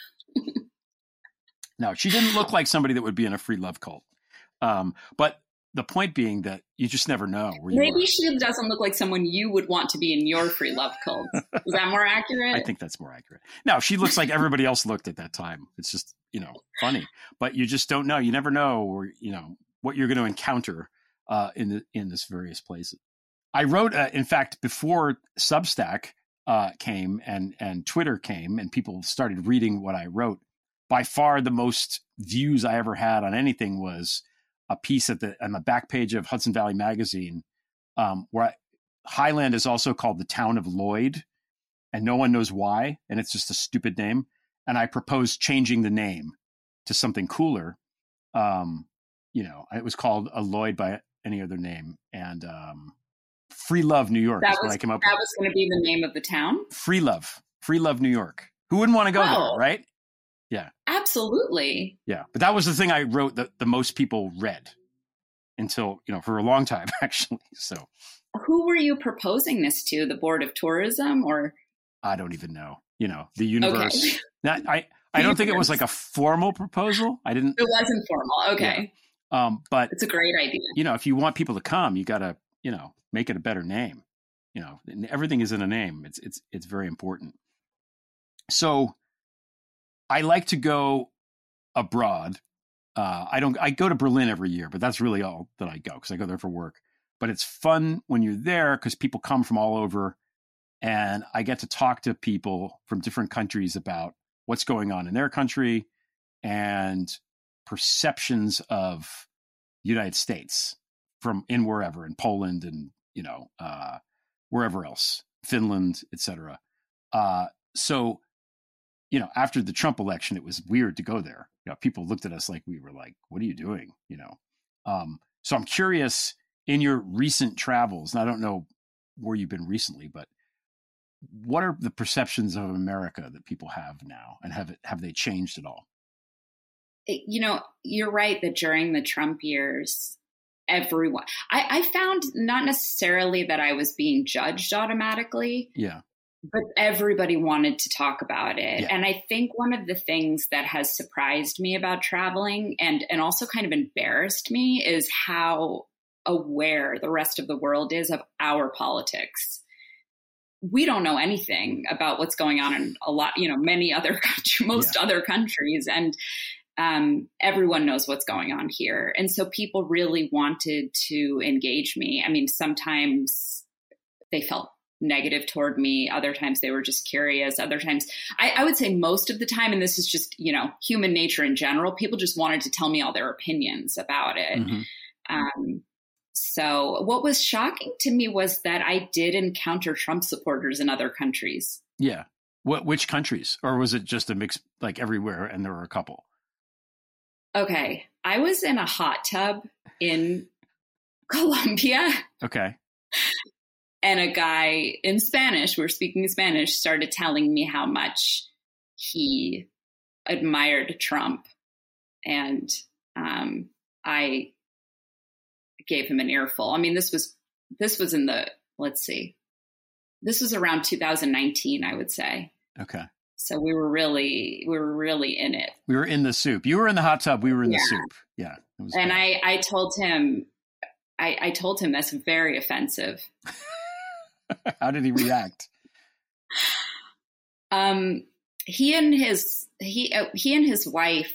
No, she didn't look like somebody that would be in a free love cult. But the point being that you just never know where you Maybe are. she doesn't look like someone you would want to be in your free love cult. Is that more accurate? I think that's more accurate. No, she looks like everybody else looked at that time. It's just, funny, but you just don't know. You never know, or, what you're going to encounter in this various places. I wrote, in fact, before Substack came and Twitter came and people started reading what I wrote, by far the most views I ever had on anything was a piece on the back page of Hudson Valley Magazine, where Highland is also called the town of Lloyd, and no one knows why, and it's just a stupid name. And I proposed changing the name to something cooler. It was called a Lloyd by any other name, and Free Love, New York is what I came up with. That was going to be the name of the town? Free Love, New York. Who wouldn't want to go there, right? Yeah. Absolutely. Yeah. But that was the thing I wrote that the most people read until, for a long time, actually. So who were you proposing this to? The Board of Tourism or? I don't even know, the universe. Okay. I don't think it was like a formal proposal. It wasn't formal. Okay. Yeah. But it's a great idea. If you want people to come, you got to, make it a better name. Everything is in a name. It's very important. So I like to go abroad. I go to Berlin every year, but that's really all that I go because I go there for work. But it's fun when you're there because people come from all over, and I get to talk to people from different countries about what's going on in their country and perceptions of the United States from wherever, in Poland and, wherever else, Finland, etc. So, after the Trump election, it was weird to go there. People looked at us like we were like, what are you doing? So I'm curious, in your recent travels, and I don't know where you've been recently, but what are the perceptions of America that people have now, and have they changed at all? You're right that during the Trump years, everyone, I found not necessarily that I was being judged automatically. Yeah. But everybody wanted to talk about it. Yeah. And I think one of the things that has surprised me about traveling and also kind of embarrassed me is how aware the rest of the world is of our politics. We don't know anything about what's going on in many other countries, other countries. And everyone knows what's going on here. And so people really wanted to engage me. I mean, sometimes they felt negative toward me. Other times they were just curious. Other times, I would say most of the time, and this is just, human nature in general, people just wanted to tell me all their opinions about it. Mm-hmm. So what was shocking to me was that I did encounter Trump supporters in other countries. Yeah. Which countries? Or was it just a mix, like everywhere, and there were a couple? Okay. I was in a hot tub in Colombia. Okay. And a guy in Spanish, we were speaking Spanish, started telling me how much he admired Trump. And I gave him an earful. I mean, this was in the, this was around 2019, I would say. Okay. So we were really in it. We were in the soup. You were in the hot tub. We were in the soup. Yeah. It was and I told him, I told him that's very offensive. How did he react? He and his wife,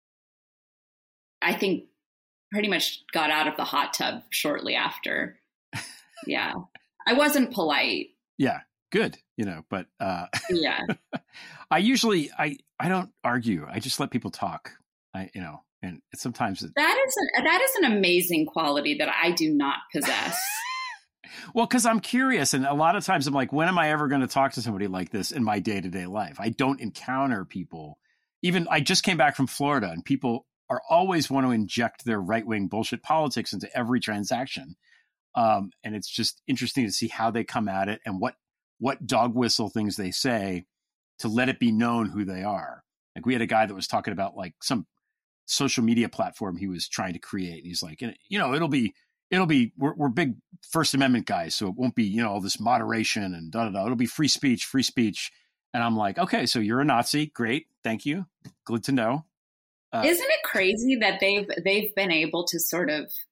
I think, pretty much got out of the hot tub shortly after. Yeah. I wasn't polite. Yeah. Good. But yeah. I don't argue. I just let people talk. And sometimes that is an amazing quality that I do not possess. Well, because I'm curious, and a lot of times I'm like, when am I ever going to talk to somebody like this in my day-to-day life? I don't encounter people. Even I just came back from Florida, and people are always want to inject their right-wing bullshit politics into every transaction. And it's just interesting to see how they come at it and what dog whistle things they say to let it be known who they are. Like we had a guy that was talking about like some social media platform he was trying to create. And he's like, we're big First Amendment guys, so it won't be, all this moderation and da-da-da. It'll be free speech. And I'm like, okay, so you're a Nazi. Great. Thank you. Good to know. Isn't it crazy that they've been able to sort of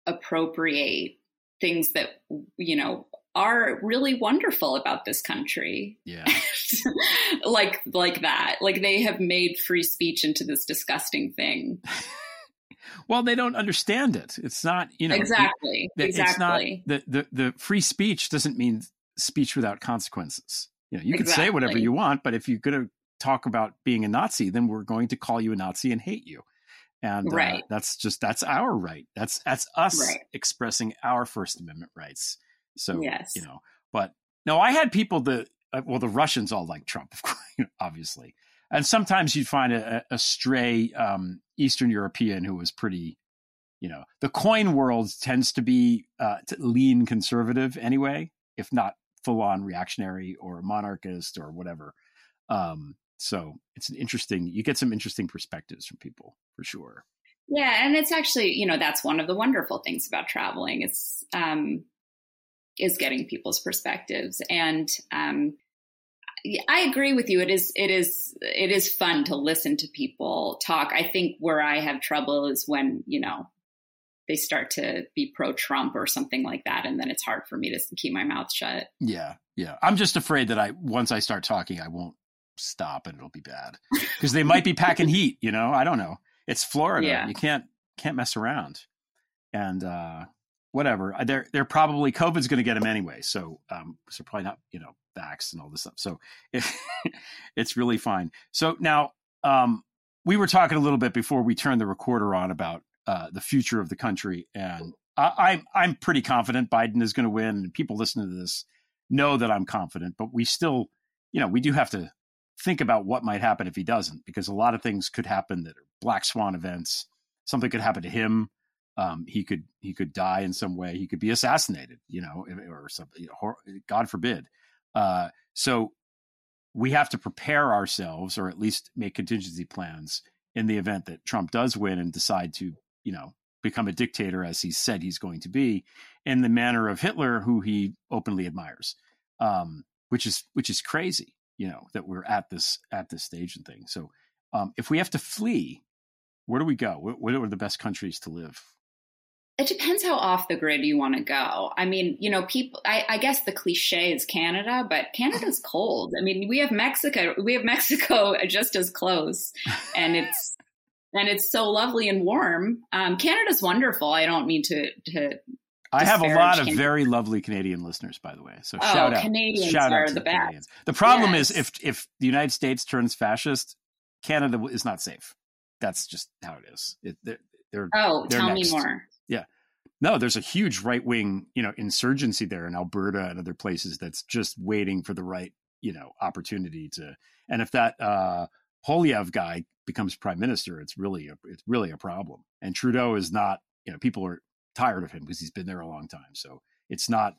appropriate things that, are really wonderful about this country. Yeah. like that. Like they have made free speech into this disgusting thing. Well, they don't understand it. It's not, Exactly. It's not, the free speech doesn't mean speech without consequences. You can say whatever you want, but if you're going to talk about being a Nazi, then we're going to call you a Nazi and hate you. And that's our right. That's us expressing our First Amendment rights. So, but no, I had people the Russians all like Trump, of course, obviously. And sometimes you'd find a stray Eastern European who was pretty, the coin world tends to be lean conservative anyway, if not full on reactionary or monarchist or whatever. So it's you get some interesting perspectives from people for sure. Yeah. And it's actually, that's one of the wonderful things about traveling. It's, is getting people's perspectives. And I agree with you. It is fun to listen to people talk. I think where I have trouble is when, they start to be pro-Trump or something like that. And then it's hard for me to keep my mouth shut. Yeah. Yeah. I'm just afraid that once I start talking, I won't stop and it'll be bad because they might be packing heat. I don't know. It's Florida. Yeah. You can't mess around. And, whatever. They're probably COVID's going to get them anyway. So probably not, vax and all this stuff. So it's really fine. So now we were talking a little bit before we turned the recorder on about the future of the country. And I'm pretty confident Biden is going to win. And people listening to this know that I'm confident, but we still, we do have to think about what might happen if he doesn't, because a lot of things could happen that are black swan events. Something could happen to him. He could die in some way. He could be assassinated, or something. God forbid. So we have to prepare ourselves, or at least make contingency plans in the event that Trump does win and decide to, become a dictator, as he said he's going to be, in the manner of Hitler, who he openly admires, which is crazy, that we're at this stage and thing. So if we have to flee, where do we go? What are the best countries to live? It depends how off the grid you want to go. I mean, people, I guess the cliche is Canada, but Canada's cold. I mean, we have Mexico just as close, and it's so lovely and warm. Canada's wonderful. I don't mean to I have a lot of very lovely Canadian listeners, by the way. So shout out. Canadians shout are out to the best. Canadians. The problem is if the United States turns fascist, Canada is not safe. That's just how it is. They're tell next. me more. Yeah. No, there's a huge right-wing, insurgency there in Alberta and other places that's just waiting for the right, opportunity to. And if that Poilievre guy becomes prime minister, it's really a problem. And Trudeau is not, people are tired of him because he's been there a long time. So it's not.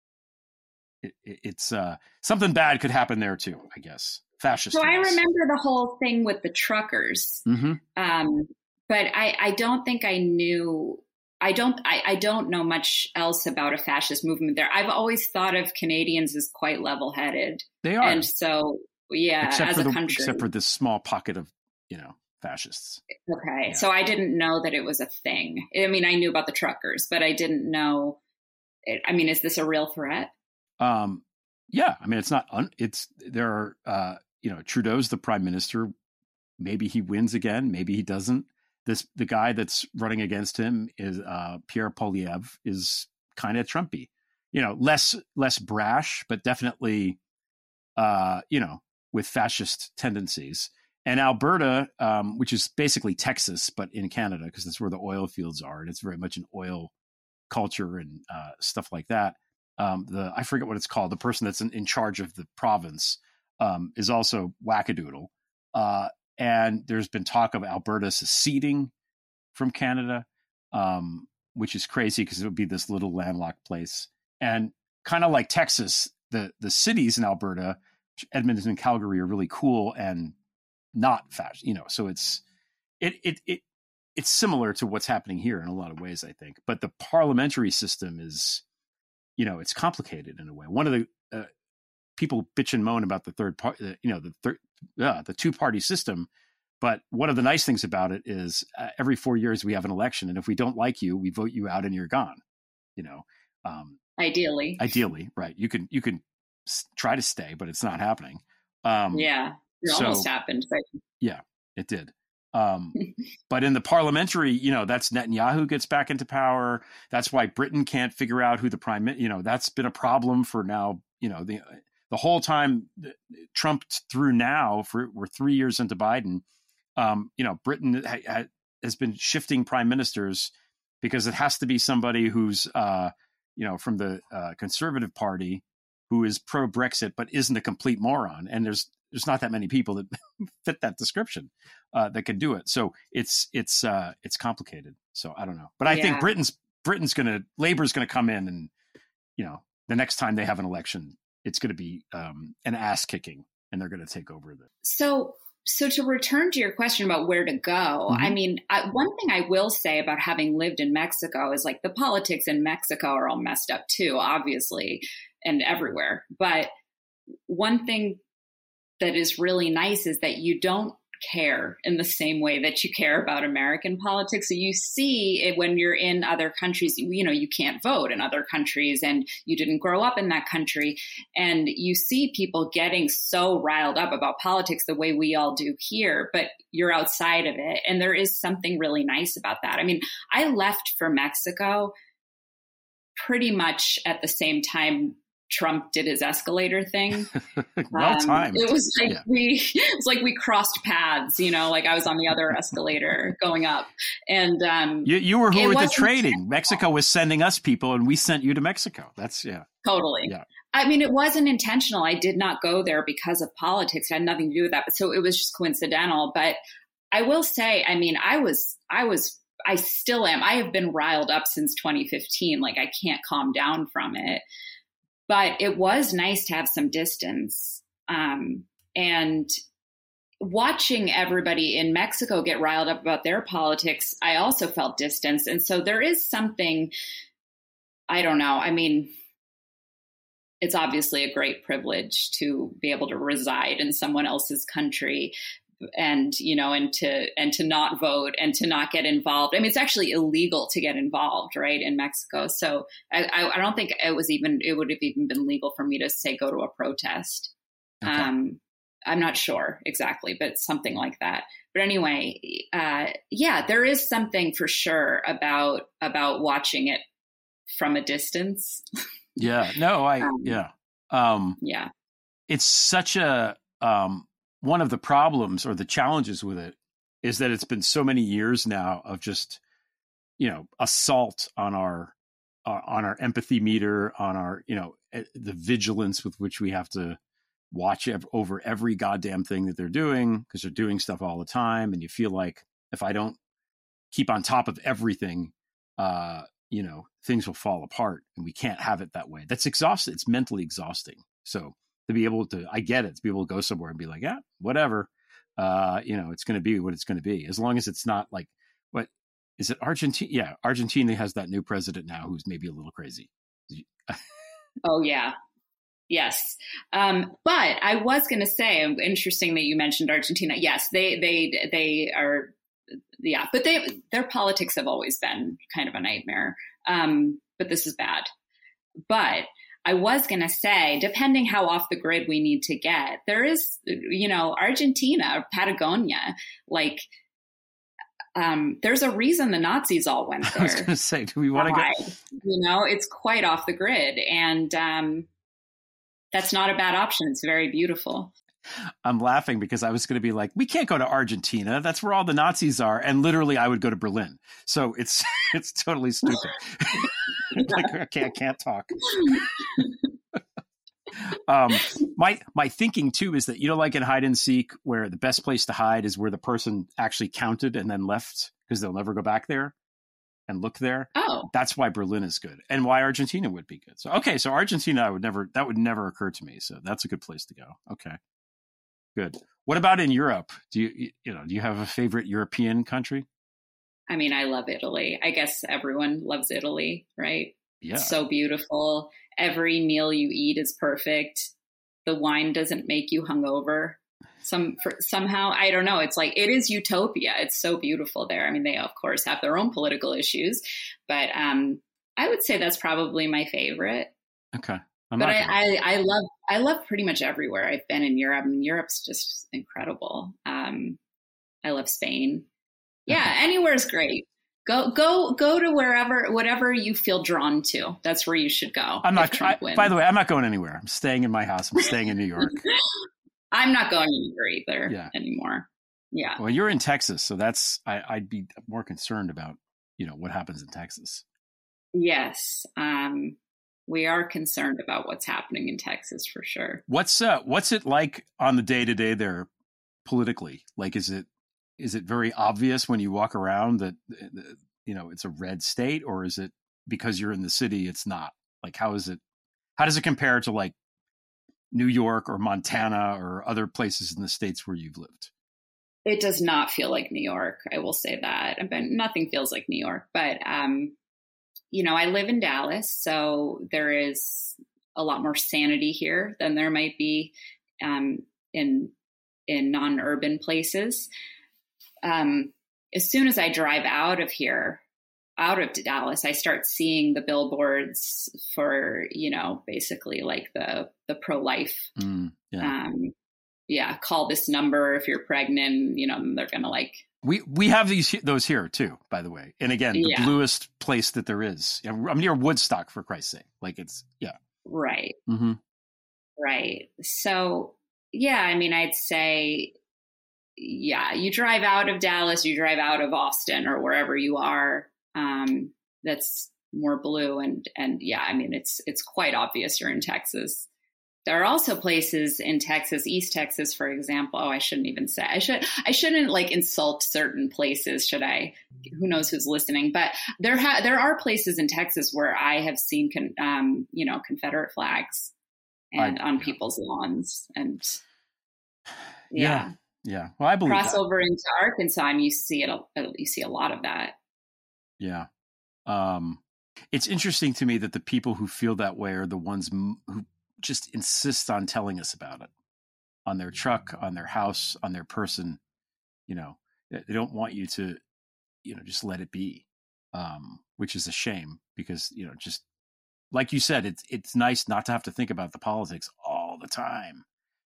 It's something bad could happen there too, I guess. Fascist. So I remember the whole thing with the truckers, but I don't think I knew. I don't know much else about a fascist movement there. I've always thought of Canadians as quite level-headed. They are. And so, as a country. Except for this small pocket of, fascists. Okay. Yeah. So I didn't know that it was a thing. I mean, I knew about the truckers, but I didn't know. Is this a real threat? Yeah. I mean, it's not, there are, Trudeau's the prime minister. Maybe he wins again. Maybe he doesn't. The guy that's running against him is Pierre Poilievre, is kind of Trumpy, less brash, but definitely, with fascist tendencies. And Alberta, which is basically Texas, but in Canada, because that's where the oil fields are, and it's very much an oil culture and stuff like that. I forget what it's called. The person that's in charge of the province is also wackadoodle. And there's been talk of Alberta seceding from Canada, which is crazy because it would be this little landlocked place. And kind of like Texas, the cities in Alberta, Edmonton and Calgary, are really cool and not fascist, So it's similar to what's happening here in a lot of ways, I think. But the parliamentary system is, it's complicated in a way. One of the people bitch and moan about the third part, the two-party system, But one of the nice things about it is every 4 years we have an election, and if we don't like you, we vote you out and you're gone. Ideally, right? You can try to stay, but it's not happening. It almost happened, but yeah, it did. But in the parliamentary, that's Netanyahu gets back into power. That's why Britain can't figure out who the prime minister, that's been a problem for now, the whole time Trump through now we're 3 years into Biden. Britain has been shifting prime ministers because it has to be somebody who's, from the Conservative Party who is pro-Brexit, but isn't a complete moron. And there's not that many people that fit that description that can do it. So it's complicated. So I don't know, but I think Labor's going to come in and, the next time they have an election, it's going to be an ass kicking and they're going to take over. So to return to your question about where to go, I mean, one thing I will say about having lived in Mexico is like the politics in Mexico are all messed up too, obviously, and everywhere. But one thing that is really nice is that you don't care in the same way that you care about American politics. So you see it when you're in other countries, you can't vote in other countries and you didn't grow up in that country. And you see people getting so riled up about politics the way we all do here, but you're outside of it. And there is something really nice about that. I mean, I left for Mexico pretty much at the same time Trump did his escalator thing. Well timed. It was like we crossed paths, like I was on the other escalator going up. And you were who were the trading. Mexico was sending us people and we sent you to Mexico. That's totally. Yeah. I mean, it wasn't intentional. I did not go there because of politics. It had nothing to do with that. So it was just coincidental. But I will say, I mean, I still am. I have been riled up since 2015. Like I can't calm down from it. But it was nice to have some distance. And watching everybody in Mexico get riled up about their politics, I also felt distance. And so there is something, I don't know. I mean, it's obviously a great privilege to be able to reside in someone else's country and to not vote and to not get involved. I mean, it's actually illegal to get involved, right, in Mexico. So I don't think it would have even been legal for me to say go to a protest. Okay. I'm not sure exactly, but something like that. But anyway, there is something for sure about watching it from a distance. Yeah. No, it's such a one of the problems or the challenges with it is that it's been so many years now of just, assault on our empathy meter, on our, the vigilance with which we have to watch over every goddamn thing that they're doing because they're doing stuff all the time. And you feel like if I don't keep on top of everything, things will fall apart and we can't have it that way. That's exhausting. It's mentally exhausting. So to be able to, I get it, to be able to go somewhere and be like, yeah, whatever, it's going to be what it's going to be. As long as it's not like, what is it? Argentina? Yeah. Argentina has that new president now who's maybe a little crazy. Oh yeah. Yes. But I was going to say, interesting that you mentioned Argentina. Yes, they are. Yeah. But their politics have always been kind of a nightmare. But this is bad. But I was going to say, depending how off the grid we need to get, there is, Argentina, Patagonia, like, there's a reason the Nazis all went there. I was going to say, do we want to go? It's quite off the grid. And that's not a bad option. It's very beautiful. I'm laughing because I was going to be like, we can't go to Argentina. That's where all the Nazis are. And literally I would go to Berlin. So it's totally stupid. Like, I can't talk. My thinking too is that, like in hide and seek where the best place to hide is where the person actually counted and then left because they'll never go back there and look there. Oh, that's why Berlin is good and why Argentina would be good. So, okay. So Argentina, that would never occur to me. So that's a good place to go. Okay. Good. What about in Europe? Do you have a favorite European country? I mean, I love Italy. I guess everyone loves Italy, right? Yeah. It's so beautiful. Every meal you eat is perfect. The wine doesn't make you hungover. Somehow, I don't know. It's like, it is utopia. It's so beautiful there. I mean, they of course have their own political issues, but I would say that's probably my favorite. Okay. But I love pretty much everywhere I've been in Europe. I mean, Europe's just incredible. I love Spain. Yeah, anywhere is great. Go to whatever you feel drawn to. That's where you should go. By the way, I'm not going anywhere. I'm staying in my house. I'm staying in New York. I'm not going anywhere either anymore. Yeah. Well, you're in Texas, so I'd be more concerned about, what happens in Texas. Yes. We are concerned about what's happening in Texas for sure. What's it like on the day-to-day there politically? Like, is it very obvious when you walk around that, it's a red state, or is it because you're in the city, it's not? Like, how does it compare to like New York or Montana or other places in the States where you've lived? It does not feel like New York. I will say that. But nothing feels like New York, but, I live in Dallas, so there is a lot more sanity here than there might be in non-urban places. As soon as I drive out of Dallas, I start seeing the billboards for, basically like the pro-life. Call this number if you're pregnant. They're gonna like. We have those here too, by the way. And again, the bluest place that there is. I'm near Woodstock, for Christ's sake. Like, it's right. Mm-hmm. Right. So I mean, I'd say you drive out of Dallas, you drive out of Austin or wherever you are. That's more blue, and I mean, it's quite obvious you're in Texas. There are also places in Texas, East Texas, for example. Oh, I shouldn't even say. I shouldn't like insult certain places, should I? Who knows who's listening? But there are places in Texas where I have seen Confederate flags on people's lawns, and yeah. Well, I believe cross over into Arkansas, and you see a lot of that. Yeah. It's interesting to me that the people who feel that way are the ones who just insist on telling us about it on their truck, on their house, on their person. They don't want you to, just let it be, which is a shame because, just like you said, it's nice not to have to think about the politics all the time,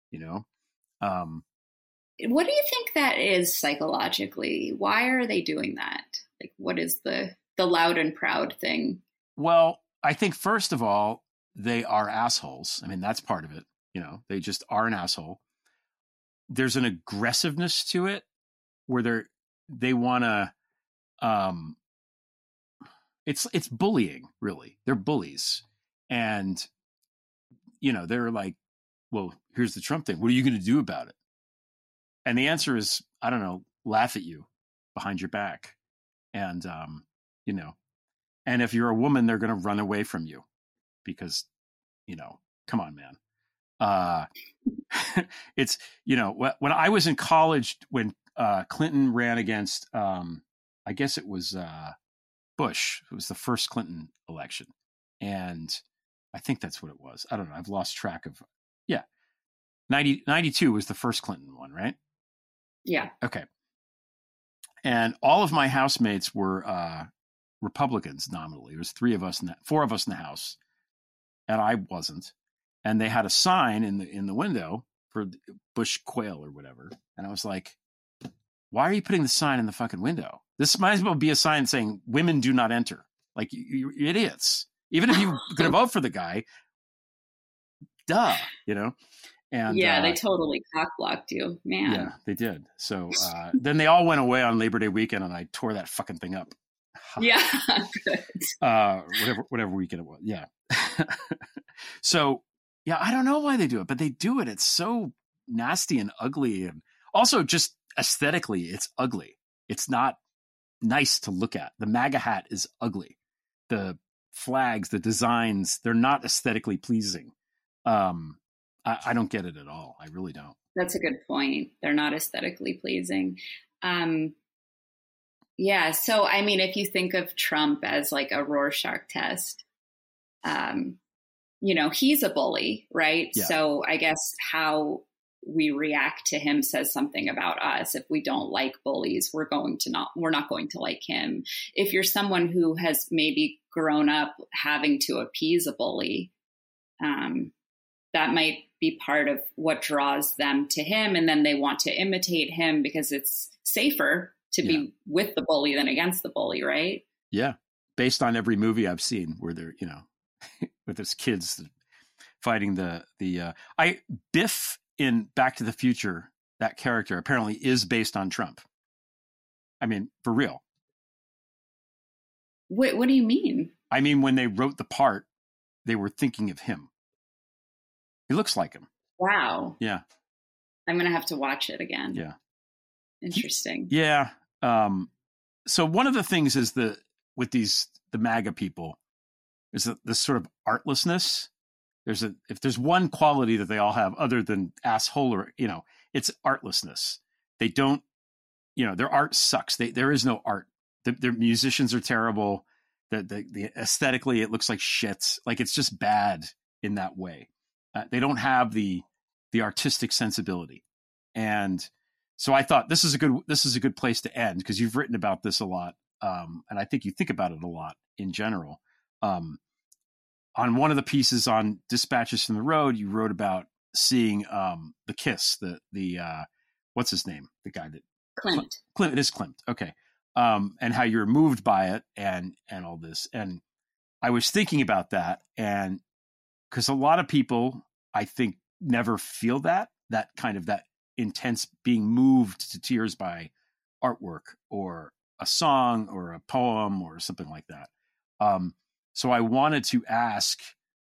What do you think that is psychologically? Why are they doing that? Like, what is the loud and proud thing? Well, I think first of all, they are assholes. I mean, that's part of it. They just are an asshole. There's an aggressiveness to it where they want to, it's bullying, really. They're bullies. And, they're like, well, here's the Trump thing. What are you going to do about it? And the answer is, I don't know, laugh at you behind your back. And, and if you're a woman, they're going to run away from you because, come on, man. It's, when I was in college, when Clinton ran against, I guess it was Bush. It was the first Clinton election. And I think that's what it was. I don't know. I've lost track of, 92 was the first Clinton one, right? Yeah. Okay. And all of my housemates were Republicans nominally. There was 4 of us in the house, and I wasn't. And they had a sign in the window for Bush Quail or whatever. And I was like, why are you putting the sign in the fucking window? This might as well be a sign saying women do not enter. Like, you're idiots. Even if you're going to vote for the guy, duh, And they totally cock-blocked you, man. Yeah, they did. So then they all went away on Labor Day weekend, and I tore that fucking thing up. Yeah, good. Whatever weekend it was. Yeah. So I don't know why they do it, but they do it. It's so nasty and ugly, and also just aesthetically, it's ugly. It's not nice to look at. The MAGA hat is ugly. The flags, the designs, they're not aesthetically pleasing. I don't get it at all. I really don't. That's a good point. They're not aesthetically pleasing. So, I mean, if you think of Trump as like a Rorschach test, he's a bully, right? Yeah. So I guess how we react to him says something about us. If we don't like bullies, we're not going to like him. If you're someone who has maybe grown up having to appease a bully, that might be part of what draws them to him. And then they want to imitate him because it's safer to be with the bully than against the bully, right? Yeah. Based on every movie I've seen where they're, with his kids fighting Biff in Back to the Future, that character apparently is based on Trump. I mean, for real. What do you mean? I mean, when they wrote the part, they were thinking of him. He looks like him. Wow. Yeah. I'm going to have to watch it again. Yeah. Interesting. Yeah. So one of the things is with the MAGA people is this sort of artlessness. If there's one quality that they all have other than asshole or, it's artlessness. They don't, their art sucks. There is no art. Their musicians are terrible. The aesthetically, it looks like shit. Like it's just bad in that way. They don't have the artistic sensibility. And so I thought this is a good place to end, because you've written about this a lot. And I think you think about it a lot in general. On one of the pieces on Dispatches from the Road, you wrote about seeing the Kiss, the what's his name? The guy that Klimt. It is Klimt. Okay. And how you're moved by it and all this. And I was thinking about that, and because a lot of people, I think, never feel that kind of that intense being moved to tears by artwork or a song or a poem or something like that. So I wanted to ask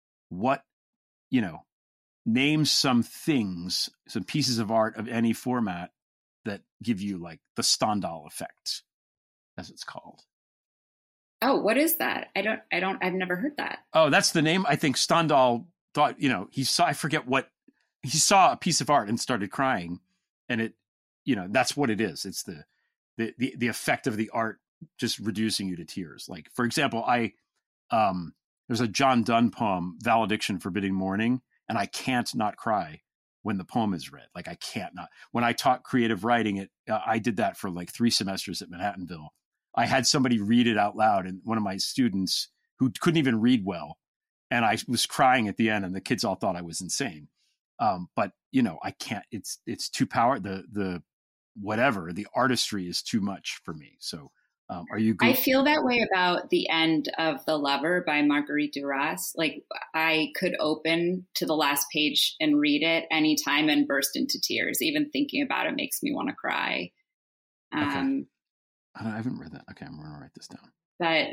name some things, some pieces of art of any format that give you like the Stendhal effect, as it's called. Oh, what is that? I've never heard that. Oh, that's the name. I think Stendhal thought, I forget what, he saw a piece of art and started crying, and it, that's what it is. It's the effect of the art just reducing you to tears. Like, for example, there's a John Donne poem, Valediction Forbidding Mourning, and I can't not cry when the poem is read. Like I can't not. When I taught creative writing, I did that for like 3 semesters at Manhattanville. I had somebody read it out loud, and one of my students who couldn't even read well, and I was crying at the end, and the kids all thought I was insane. But I can't. It's too the artistry is too much for me. So. Are you good? I feel that way about the end of The Lover by Marguerite Duras. Like I could open to the last page and read it anytime and burst into tears. Even thinking about it makes me want to cry. Okay. I haven't read that. Okay, I'm going to write this down. But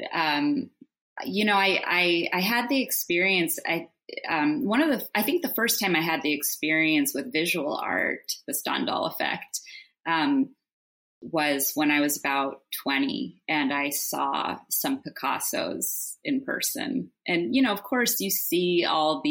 I had the experience. I think the first time I had the experience with visual art, the Stendhal effect, was when I was about 20, and I saw some Picassos in person. And, of course you see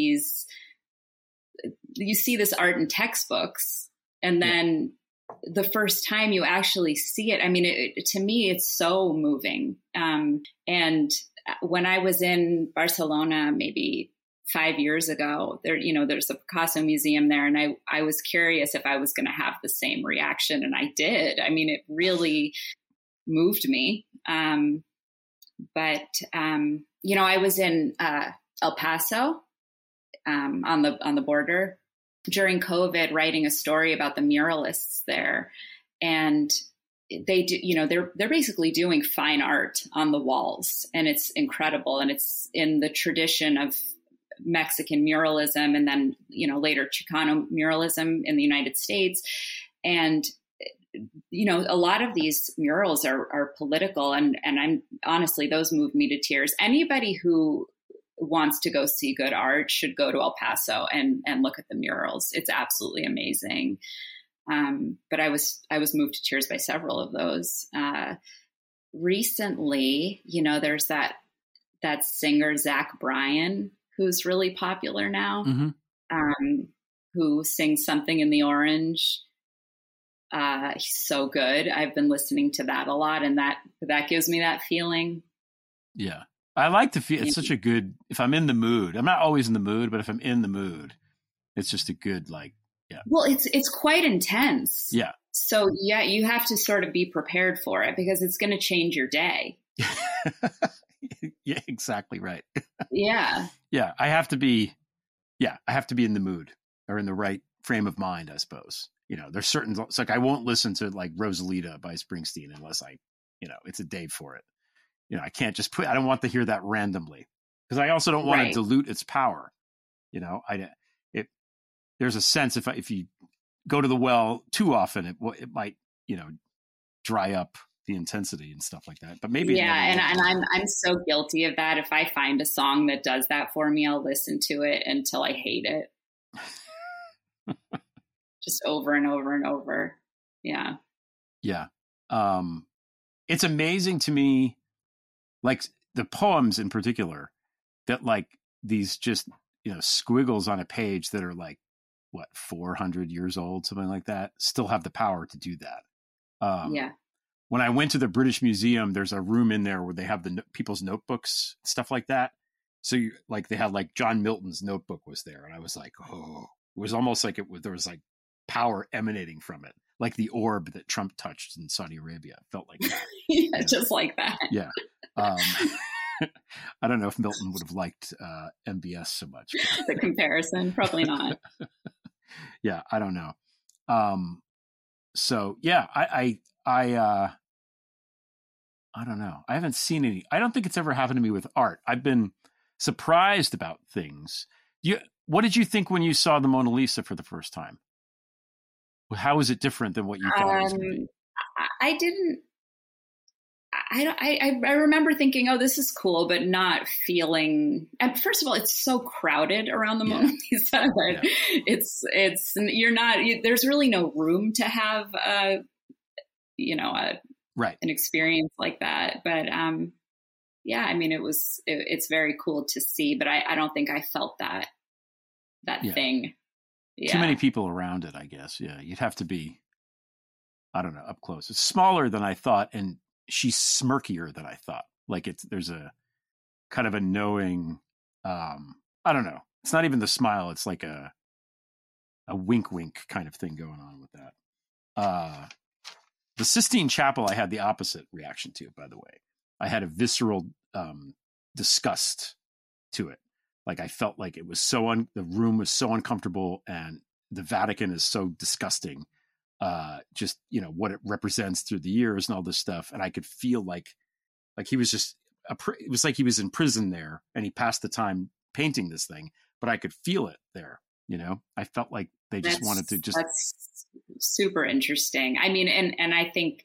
this art in textbooks, and then the first time you actually see it, I mean, to me, it's so moving. And when I was in Barcelona, maybe 5 years ago, there's a Picasso museum there. And I was curious if I was going to have the same reaction. And I did. I mean, it really moved me. I was in El Paso on the border during COVID, writing a story about the muralists there. And they do, they're basically doing fine art on the walls, and it's incredible. And it's in the tradition of Mexican muralism, and then, later Chicano muralism in the United States. And, a lot of these murals are political, and I'm honestly, those move me to tears. Anybody who wants to go see good art should go to El Paso and look at the murals. It's absolutely amazing. But I was moved to tears by several of those. Recently, there's that singer, Zach Bryan, who's really popular now, who sings Something in the Orange. He's so good. I've been listening to that a lot, and that gives me that feeling. Yeah. I like to feel, it's such a good, if I'm in the mood, I'm not always in the mood, but if I'm in the mood, it's just a good, like, Yeah. Well, it's quite intense. Yeah. So yeah, you have to sort of be prepared for it because it's going to change your day. Yeah, exactly right. Yeah. Yeah, I have to be in the mood or in the right frame of mind, I suppose. You know, there's certain, it's like I won't listen to like Rosalita by Springsteen unless it's a day for it. You know, I can't just I don't want to hear that randomly because I also don't want to dilute its power. You know, there's a sense if you go to the well too often, it might, dry up the intensity and stuff like that. But maybe and I'm so guilty of that. If I find a song that does that for me, I'll listen to it until I hate it. Just over and over and over. Yeah. Yeah. It's amazing to me, like the poems in particular, that like these just, squiggles on a page that are like, 400 years old, something like that, still have the power to do that. Yeah. When I went to the British Museum, there's a room in there where they have the people's notebooks, stuff like that. So they had like John Milton's notebook was there. And I was like, oh, it was almost like there was like power emanating from it. Like the orb that Trump touched in Saudi Arabia. It felt like that. Yeah, just like that. Yeah. I don't know if Milton would have liked MBS so much. The comparison, probably not. Yeah, I don't know. So yeah, I don't know. I haven't seen any. I don't think it's ever happened to me with art. I've been surprised about things. What did you think when you saw the Mona Lisa for the first time? How is it different than what you thought it was going to be? I remember thinking, oh, this is cool, but not feeling. And first of all, it's so crowded around the Mona Lisa that it's you're not. There's really no room to have an experience like that. But yeah, I mean, it's very cool to see, but I don't think I felt that thing. Yeah. Too many people around it, I guess. Yeah, you'd have to be, I don't know, up close. It's smaller than I thought, and she's smirkier than I thought. Like there's a kind of a knowing, I don't know. It's not even the smile. It's like a wink kind of thing going on with that. The Sistine Chapel, I had the opposite reaction to, by the way. I had a visceral disgust to it. Like I felt like it was the room was so uncomfortable, and the Vatican is so disgusting. Just what it represents through the years and all this stuff, and I could feel like he was just it was like he was in prison there, and he passed the time painting this thing, but I could feel it there. I felt like they just wanted to just. That's super interesting. I mean, and I think.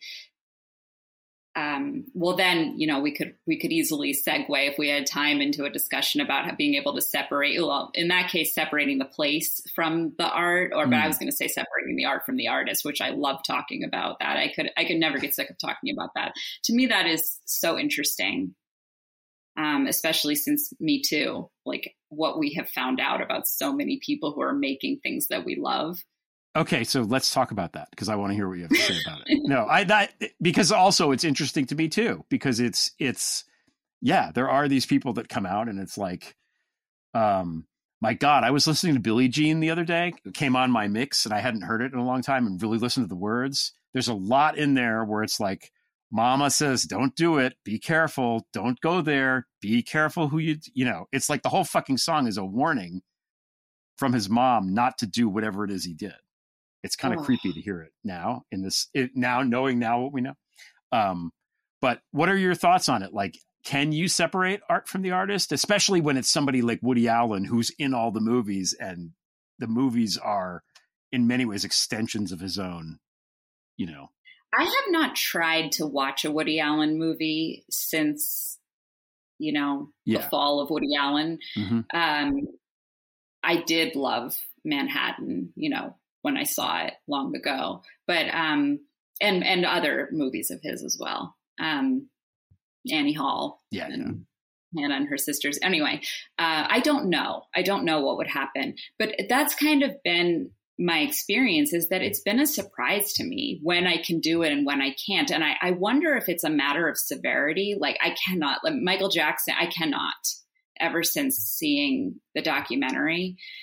Well, then, we could easily segue if we had time into a discussion about being able to separate. Well, in that case, separating the place from the art, but I was going to say separating the art from the artist, which I love talking about. That I could never get sick of talking about that. To me, that is so interesting, especially since Me Too. Like what we have found out about so many people who are making things that we love. Okay, so let's talk about that because I want to hear what you have to say about it. No, because also it's interesting to me too, because it's there are these people that come out and it's like, my God, I was listening to Billie Jean the other day. It came on my mix and I hadn't heard it in a long time and really listened to the words. There's a lot in there where it's like, Mama says, don't do it. Be careful. Don't go there. Be careful who it's like the whole fucking song is a warning from his mom not to do whatever it is he did. It's kind of creepy to hear it now knowing what we know. But what are your thoughts on it? Like, can you separate art from the artist, especially when it's somebody like Woody Allen, who's in all the movies and the movies are in many ways extensions of his own, I have not tried to watch a Woody Allen movie since, the fall of Woody Allen. Mm-hmm. I did love Manhattan, when I saw it long ago, but, and other movies of his as well. Annie Hall. And Hannah and her sisters. Anyway, I don't know what would happen, but that's kind of been my experience, is that it's been a surprise to me when I can do it and when I can't. And I wonder if it's a matter of severity. Like Michael Jackson, I cannot, ever since seeing the documentary.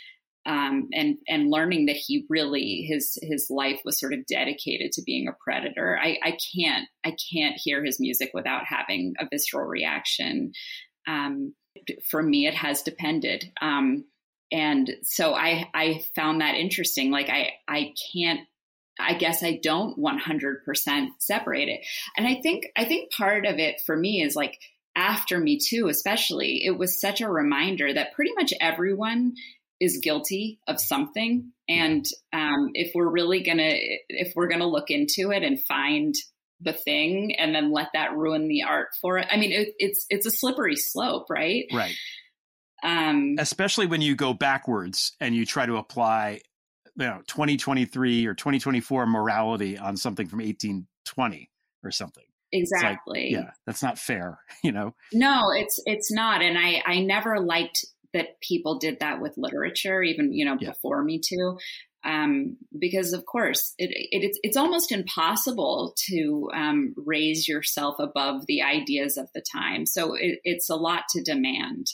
and learning that he really, his life was sort of dedicated to being a predator. I can't hear his music without having a visceral reaction. For me, it has depended. And so I found that interesting. Like I guess I don't 100% separate it. And I think part of it for me is like after Me Too, especially, it was such a reminder that pretty much everyone is guilty of something. And if we're going to look into it and find the thing and then let that ruin the art for it. I mean, it's a slippery slope, right? Right. Especially when you go backwards and you try to apply, 2023 or 2024 morality on something from 1820 or something. Exactly. Like, that's not fair, No, it's not. And I never liked that people did that with literature, even, before Me Too. Because of course it's almost impossible to raise yourself above the ideas of the time. So it's a lot to demand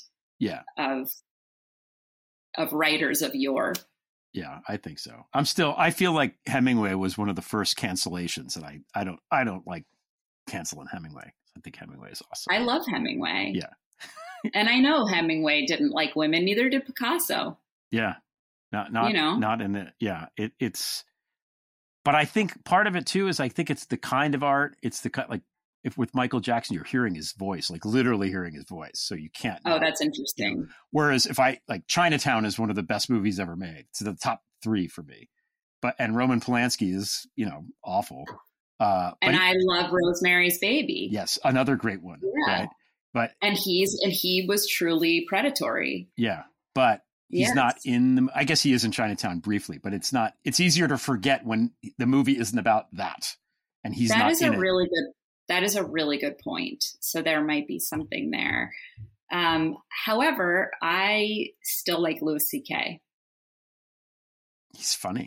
of writers of yore. Yeah, I think so. I feel like Hemingway was one of the first cancellations, and I don't like canceling Hemingway. I think Hemingway is awesome. I love Hemingway. Yeah. And I know Hemingway didn't like women, neither did Picasso. Yeah. Not in it. Yeah. It's, but I think part of it too is I think it's the kind of art. It's the kind, like if with Michael Jackson, you're hearing his voice, like literally hearing his voice. So you can't. Oh, that's interesting. Whereas if Chinatown is one of the best movies ever made. It's the top 3 for me. And Roman Polanski is, awful. And I love Rosemary's Baby. Yes. Another great one. Yeah. Right. And he was truly predatory. Yeah. But he's not in the, I guess he is in Chinatown briefly, but it's easier to forget when the movie isn't about that. And he's not in it. That is a really good point. So there might be something there. However, I still like Louis C.K. He's funny.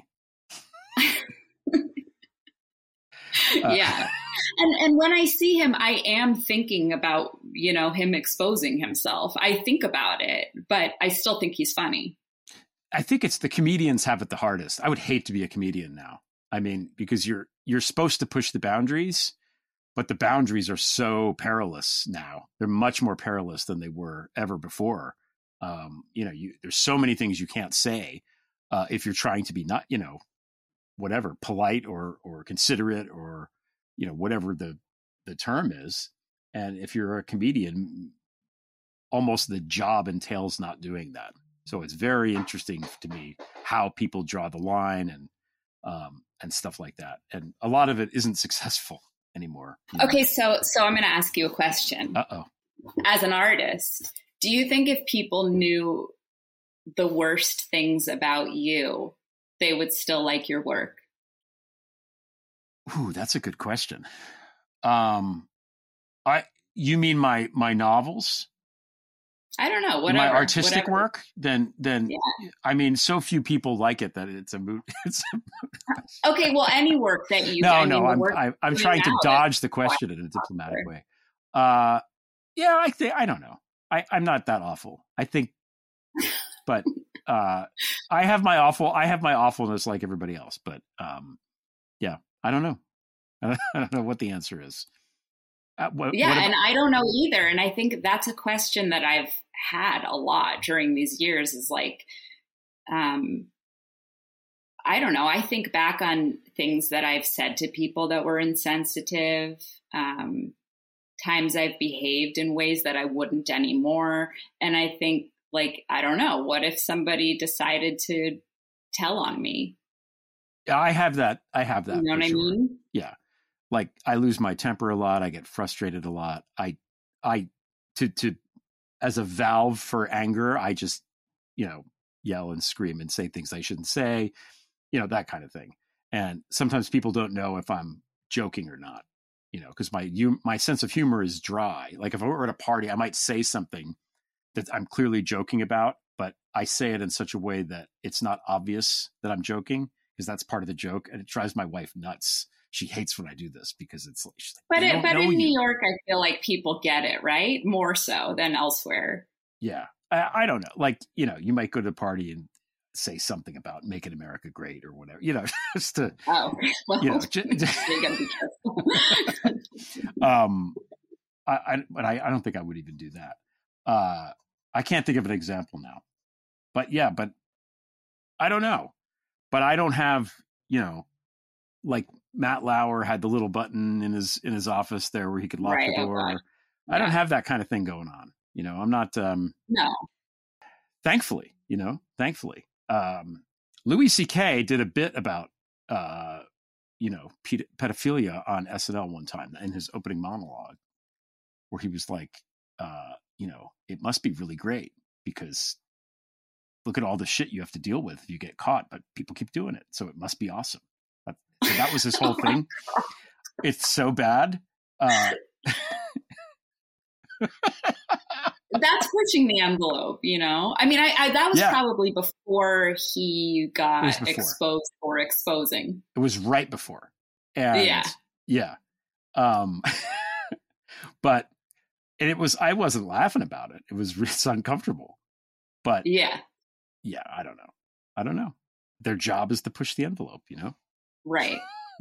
Yeah. And when I see him, I am thinking about, him exposing himself. I think about it, but I still think he's funny. I think it's the comedians have it the hardest. I would hate to be a comedian now. I mean, because you're supposed to push the boundaries, but the boundaries are so perilous now. They're much more perilous than they were ever before. There's so many things you can't say if you're trying to be not, whatever, polite or considerate or, whatever the term is. And if you're a comedian, almost the job entails not doing that. So it's very interesting to me how people draw the line and stuff like that. And a lot of it isn't successful anymore. Okay. So I'm going to ask you a question. Uh-oh. As an artist, do you think if people knew the worst things about you, they would still like your work? Ooh, that's a good question. You mean my novels? I don't know. Whatever. My artistic work? Then yeah. I mean, so few people like it that it's a moot. Okay, well, any work that you. I'm trying to dodge the question in a diplomatic way. Yeah, I don't know. I'm not that awful. I think, but I have my awfulness like everybody else. But yeah, I don't know. I don't know what the answer is. And I don't know either. And I think that's a question that I've had a lot during these years is like, I don't know. I think back on things that I've said to people that were insensitive, times I've behaved in ways that I wouldn't anymore. And I think like, I don't know, what if somebody decided to tell on me? Yeah, I have that. You know what I mean? Yeah. Like I lose my temper a lot. I get frustrated a lot. As a valve for anger, I just, yell and scream and say things I shouldn't say, that kind of thing. And sometimes people don't know if I'm joking or not, because my sense of humor is dry. Like if I were at a party, I might say something that I'm clearly joking about, but I say it in such a way that it's not obvious that I'm joking because that's part of the joke. And it drives my wife nuts. She hates when I do this because it's like, but in New York, I feel like people get it, right? More so than elsewhere. Yeah. I don't know. Like, you might go to a party and say something about making America great or whatever, just to, well, you gotta be careful. but I don't think I would even do that. I can't think of an example now, but I don't know, but I don't have, like Matt Lauer had the little button in his office there where he could lock the door. Okay. I don't have that kind of thing going on. I'm not, no, thankfully. Louis C.K. did a bit about, pedophilia on SNL one time in his opening monologue, where he was like, it must be really great because look at all the shit you have to deal with if you get caught, but people keep doing it. So it must be awesome. So that was his whole thing. It's so bad. That's pushing the envelope, I mean, I that was probably before he got exposed for exposing. It was right before. And but I wasn't laughing about it. It's uncomfortable. But I don't know. Their job is to push the envelope, Right.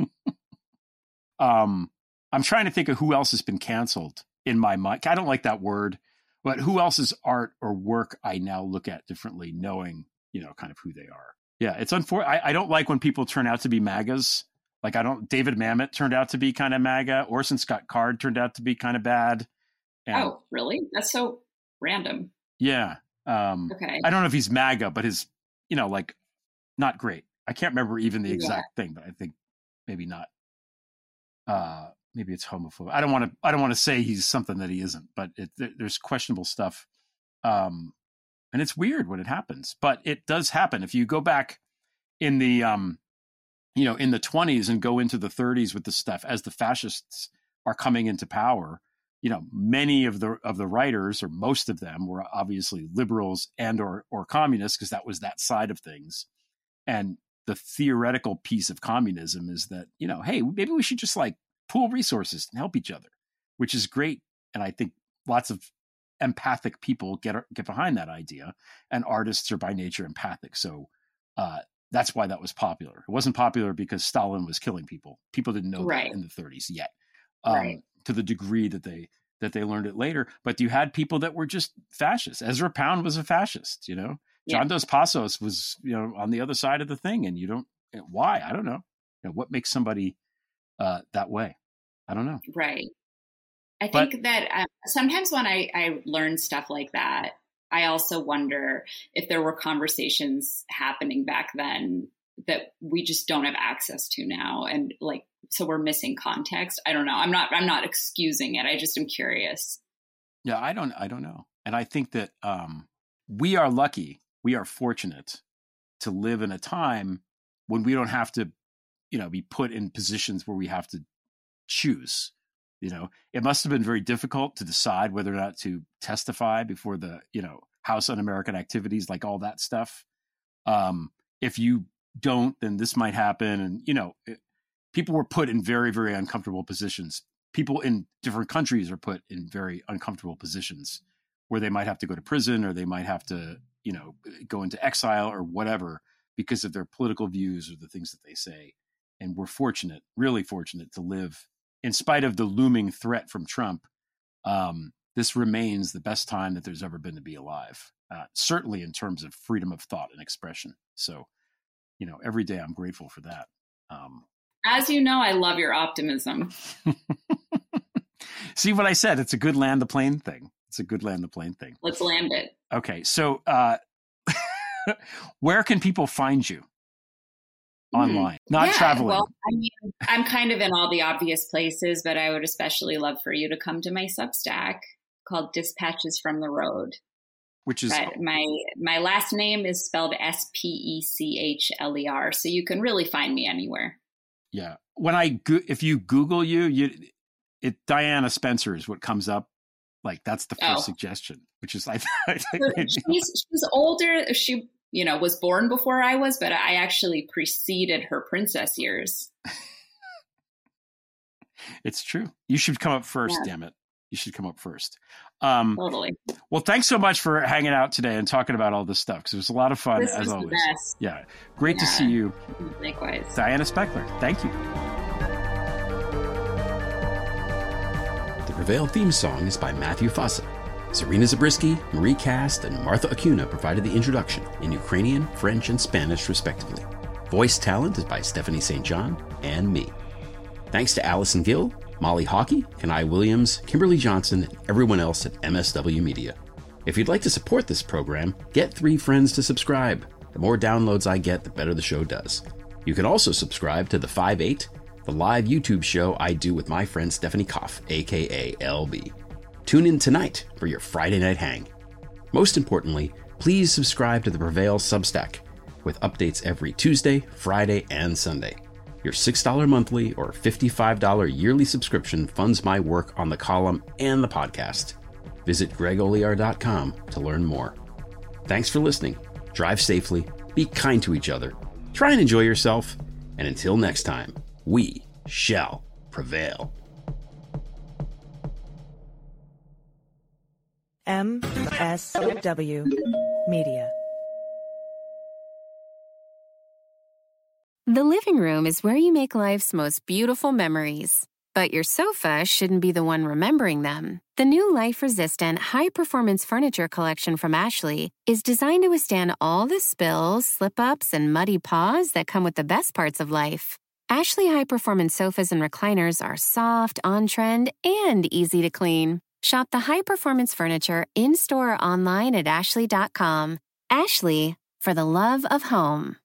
I'm trying to think of who else has been canceled in my mind. I don't like that word, but who else's art or work I now look at differently, knowing, kind of who they are. Yeah, it's unfortunate. I don't like when people turn out to be MAGAs. Like David Mamet turned out to be kind of MAGA. Orson Scott Card turned out to be kind of bad. And, oh, really? That's so random. Yeah. Okay. I don't know if he's MAGA, but his, not great. I can't remember even the exact thing, but I think maybe not. Maybe it's homophobic. I don't want to say he's something that he isn't, but there's questionable stuff. And it's weird when it happens, but it does happen. If you go back in the, in the 20s and go into the 30s with this stuff, as the fascists are coming into power, many of the writers, or most of them, were obviously liberals and or communists, because that was that side of things. And the theoretical piece of communism is that, hey, maybe we should just like pool resources and help each other, which is great. And I think lots of empathic people get behind that idea, and artists are by nature empathic. So that's why that was popular. It wasn't popular because Stalin was killing people. People didn't know that in the 30s yet, to the degree that they learned it later. But you had people that were just fascists. Ezra Pound was a fascist, John Dos Passos was, on the other side of the thing. And why? I don't know. What makes somebody that way? I don't know. Right. I think that sometimes when I learn stuff like that, I also wonder if there were conversations happening back then that we just don't have access to now. And so we're missing context. I don't know. I'm not excusing it. I just am curious. Yeah, I don't know. And I think that we are lucky. We are fortunate to live in a time when we don't have to, be put in positions where we have to choose. It must have been very difficult to decide whether or not to testify before the, House Un-American Activities, like all that stuff. If you don't, then this might happen. And, people were put in very, very uncomfortable positions. People in different countries are put in very uncomfortable positions where they might have to go to prison, or they might have to, go into exile or whatever, because of their political views or the things that they say. And we're fortunate, really fortunate, to live, in spite of the looming threat from Trump. This remains the best time that there's ever been to be alive, certainly in terms of freedom of thought and expression. So, every day I'm grateful for that. As you know, I love your optimism. See what I said? It's a good land the plane thing. Let's land it. Okay. So, where can people find you online? Not traveling. Well, I mean, I'm kind of in all the obvious places, but I would especially love for you to come to my Substack called Dispatches from the Road. Which is my last name is spelled Spechler, so you can really find me anywhere. Yeah. When if you Google Diana Spencer is what comes up. Like, that's the first suggestion, which is I think she's older. She, was born before I was, but I actually preceded her princess years. It's true. You should come up first, damn it. you should come up first. Totally. Well, thanks so much for hanging out today and talking about all this stuff, because it was a lot of fun, This as was always. the best. Yeah. Great to see you. Likewise. Diana Speckler, thank you. The Prevail theme song is by Matthew Fossa. Serena Zabriskie, Marie Cast, and Martha Acuna provided the introduction in Ukrainian, French, and Spanish, respectively. Voice talent is by Stephanie St. John and me. Thanks to Allison Gill, Molly Hockey, Kenai Williams, Kimberly Johnson, and everyone else at MSW Media. If you'd like to support this program, get 3 friends to subscribe. The more downloads I get, the better the show does. You can also subscribe to The 5-8, the live YouTube show I do with my friend Stephanie Koff, aka LB. Tune in tonight for your Friday night hang. Most importantly, please subscribe to the Prevail Substack, with updates every Tuesday, Friday, and Sunday. Your $6 monthly or $55 yearly subscription funds my work on the column and the podcast. Visit gregoliar.com to learn more. Thanks for listening. Drive safely, be kind to each other, try and enjoy yourself, and until next time, we shall prevail. MSW Media. The living room is where you make life's most beautiful memories. But your sofa shouldn't be the one remembering them. The new life-resistant, high-performance furniture collection from Ashley is designed to withstand all the spills, slip-ups, and muddy paws that come with the best parts of life. Ashley high-performance sofas and recliners are soft, on-trend, and easy to clean. Shop the high-performance furniture in-store or online at ashley.com. Ashley, for the love of home.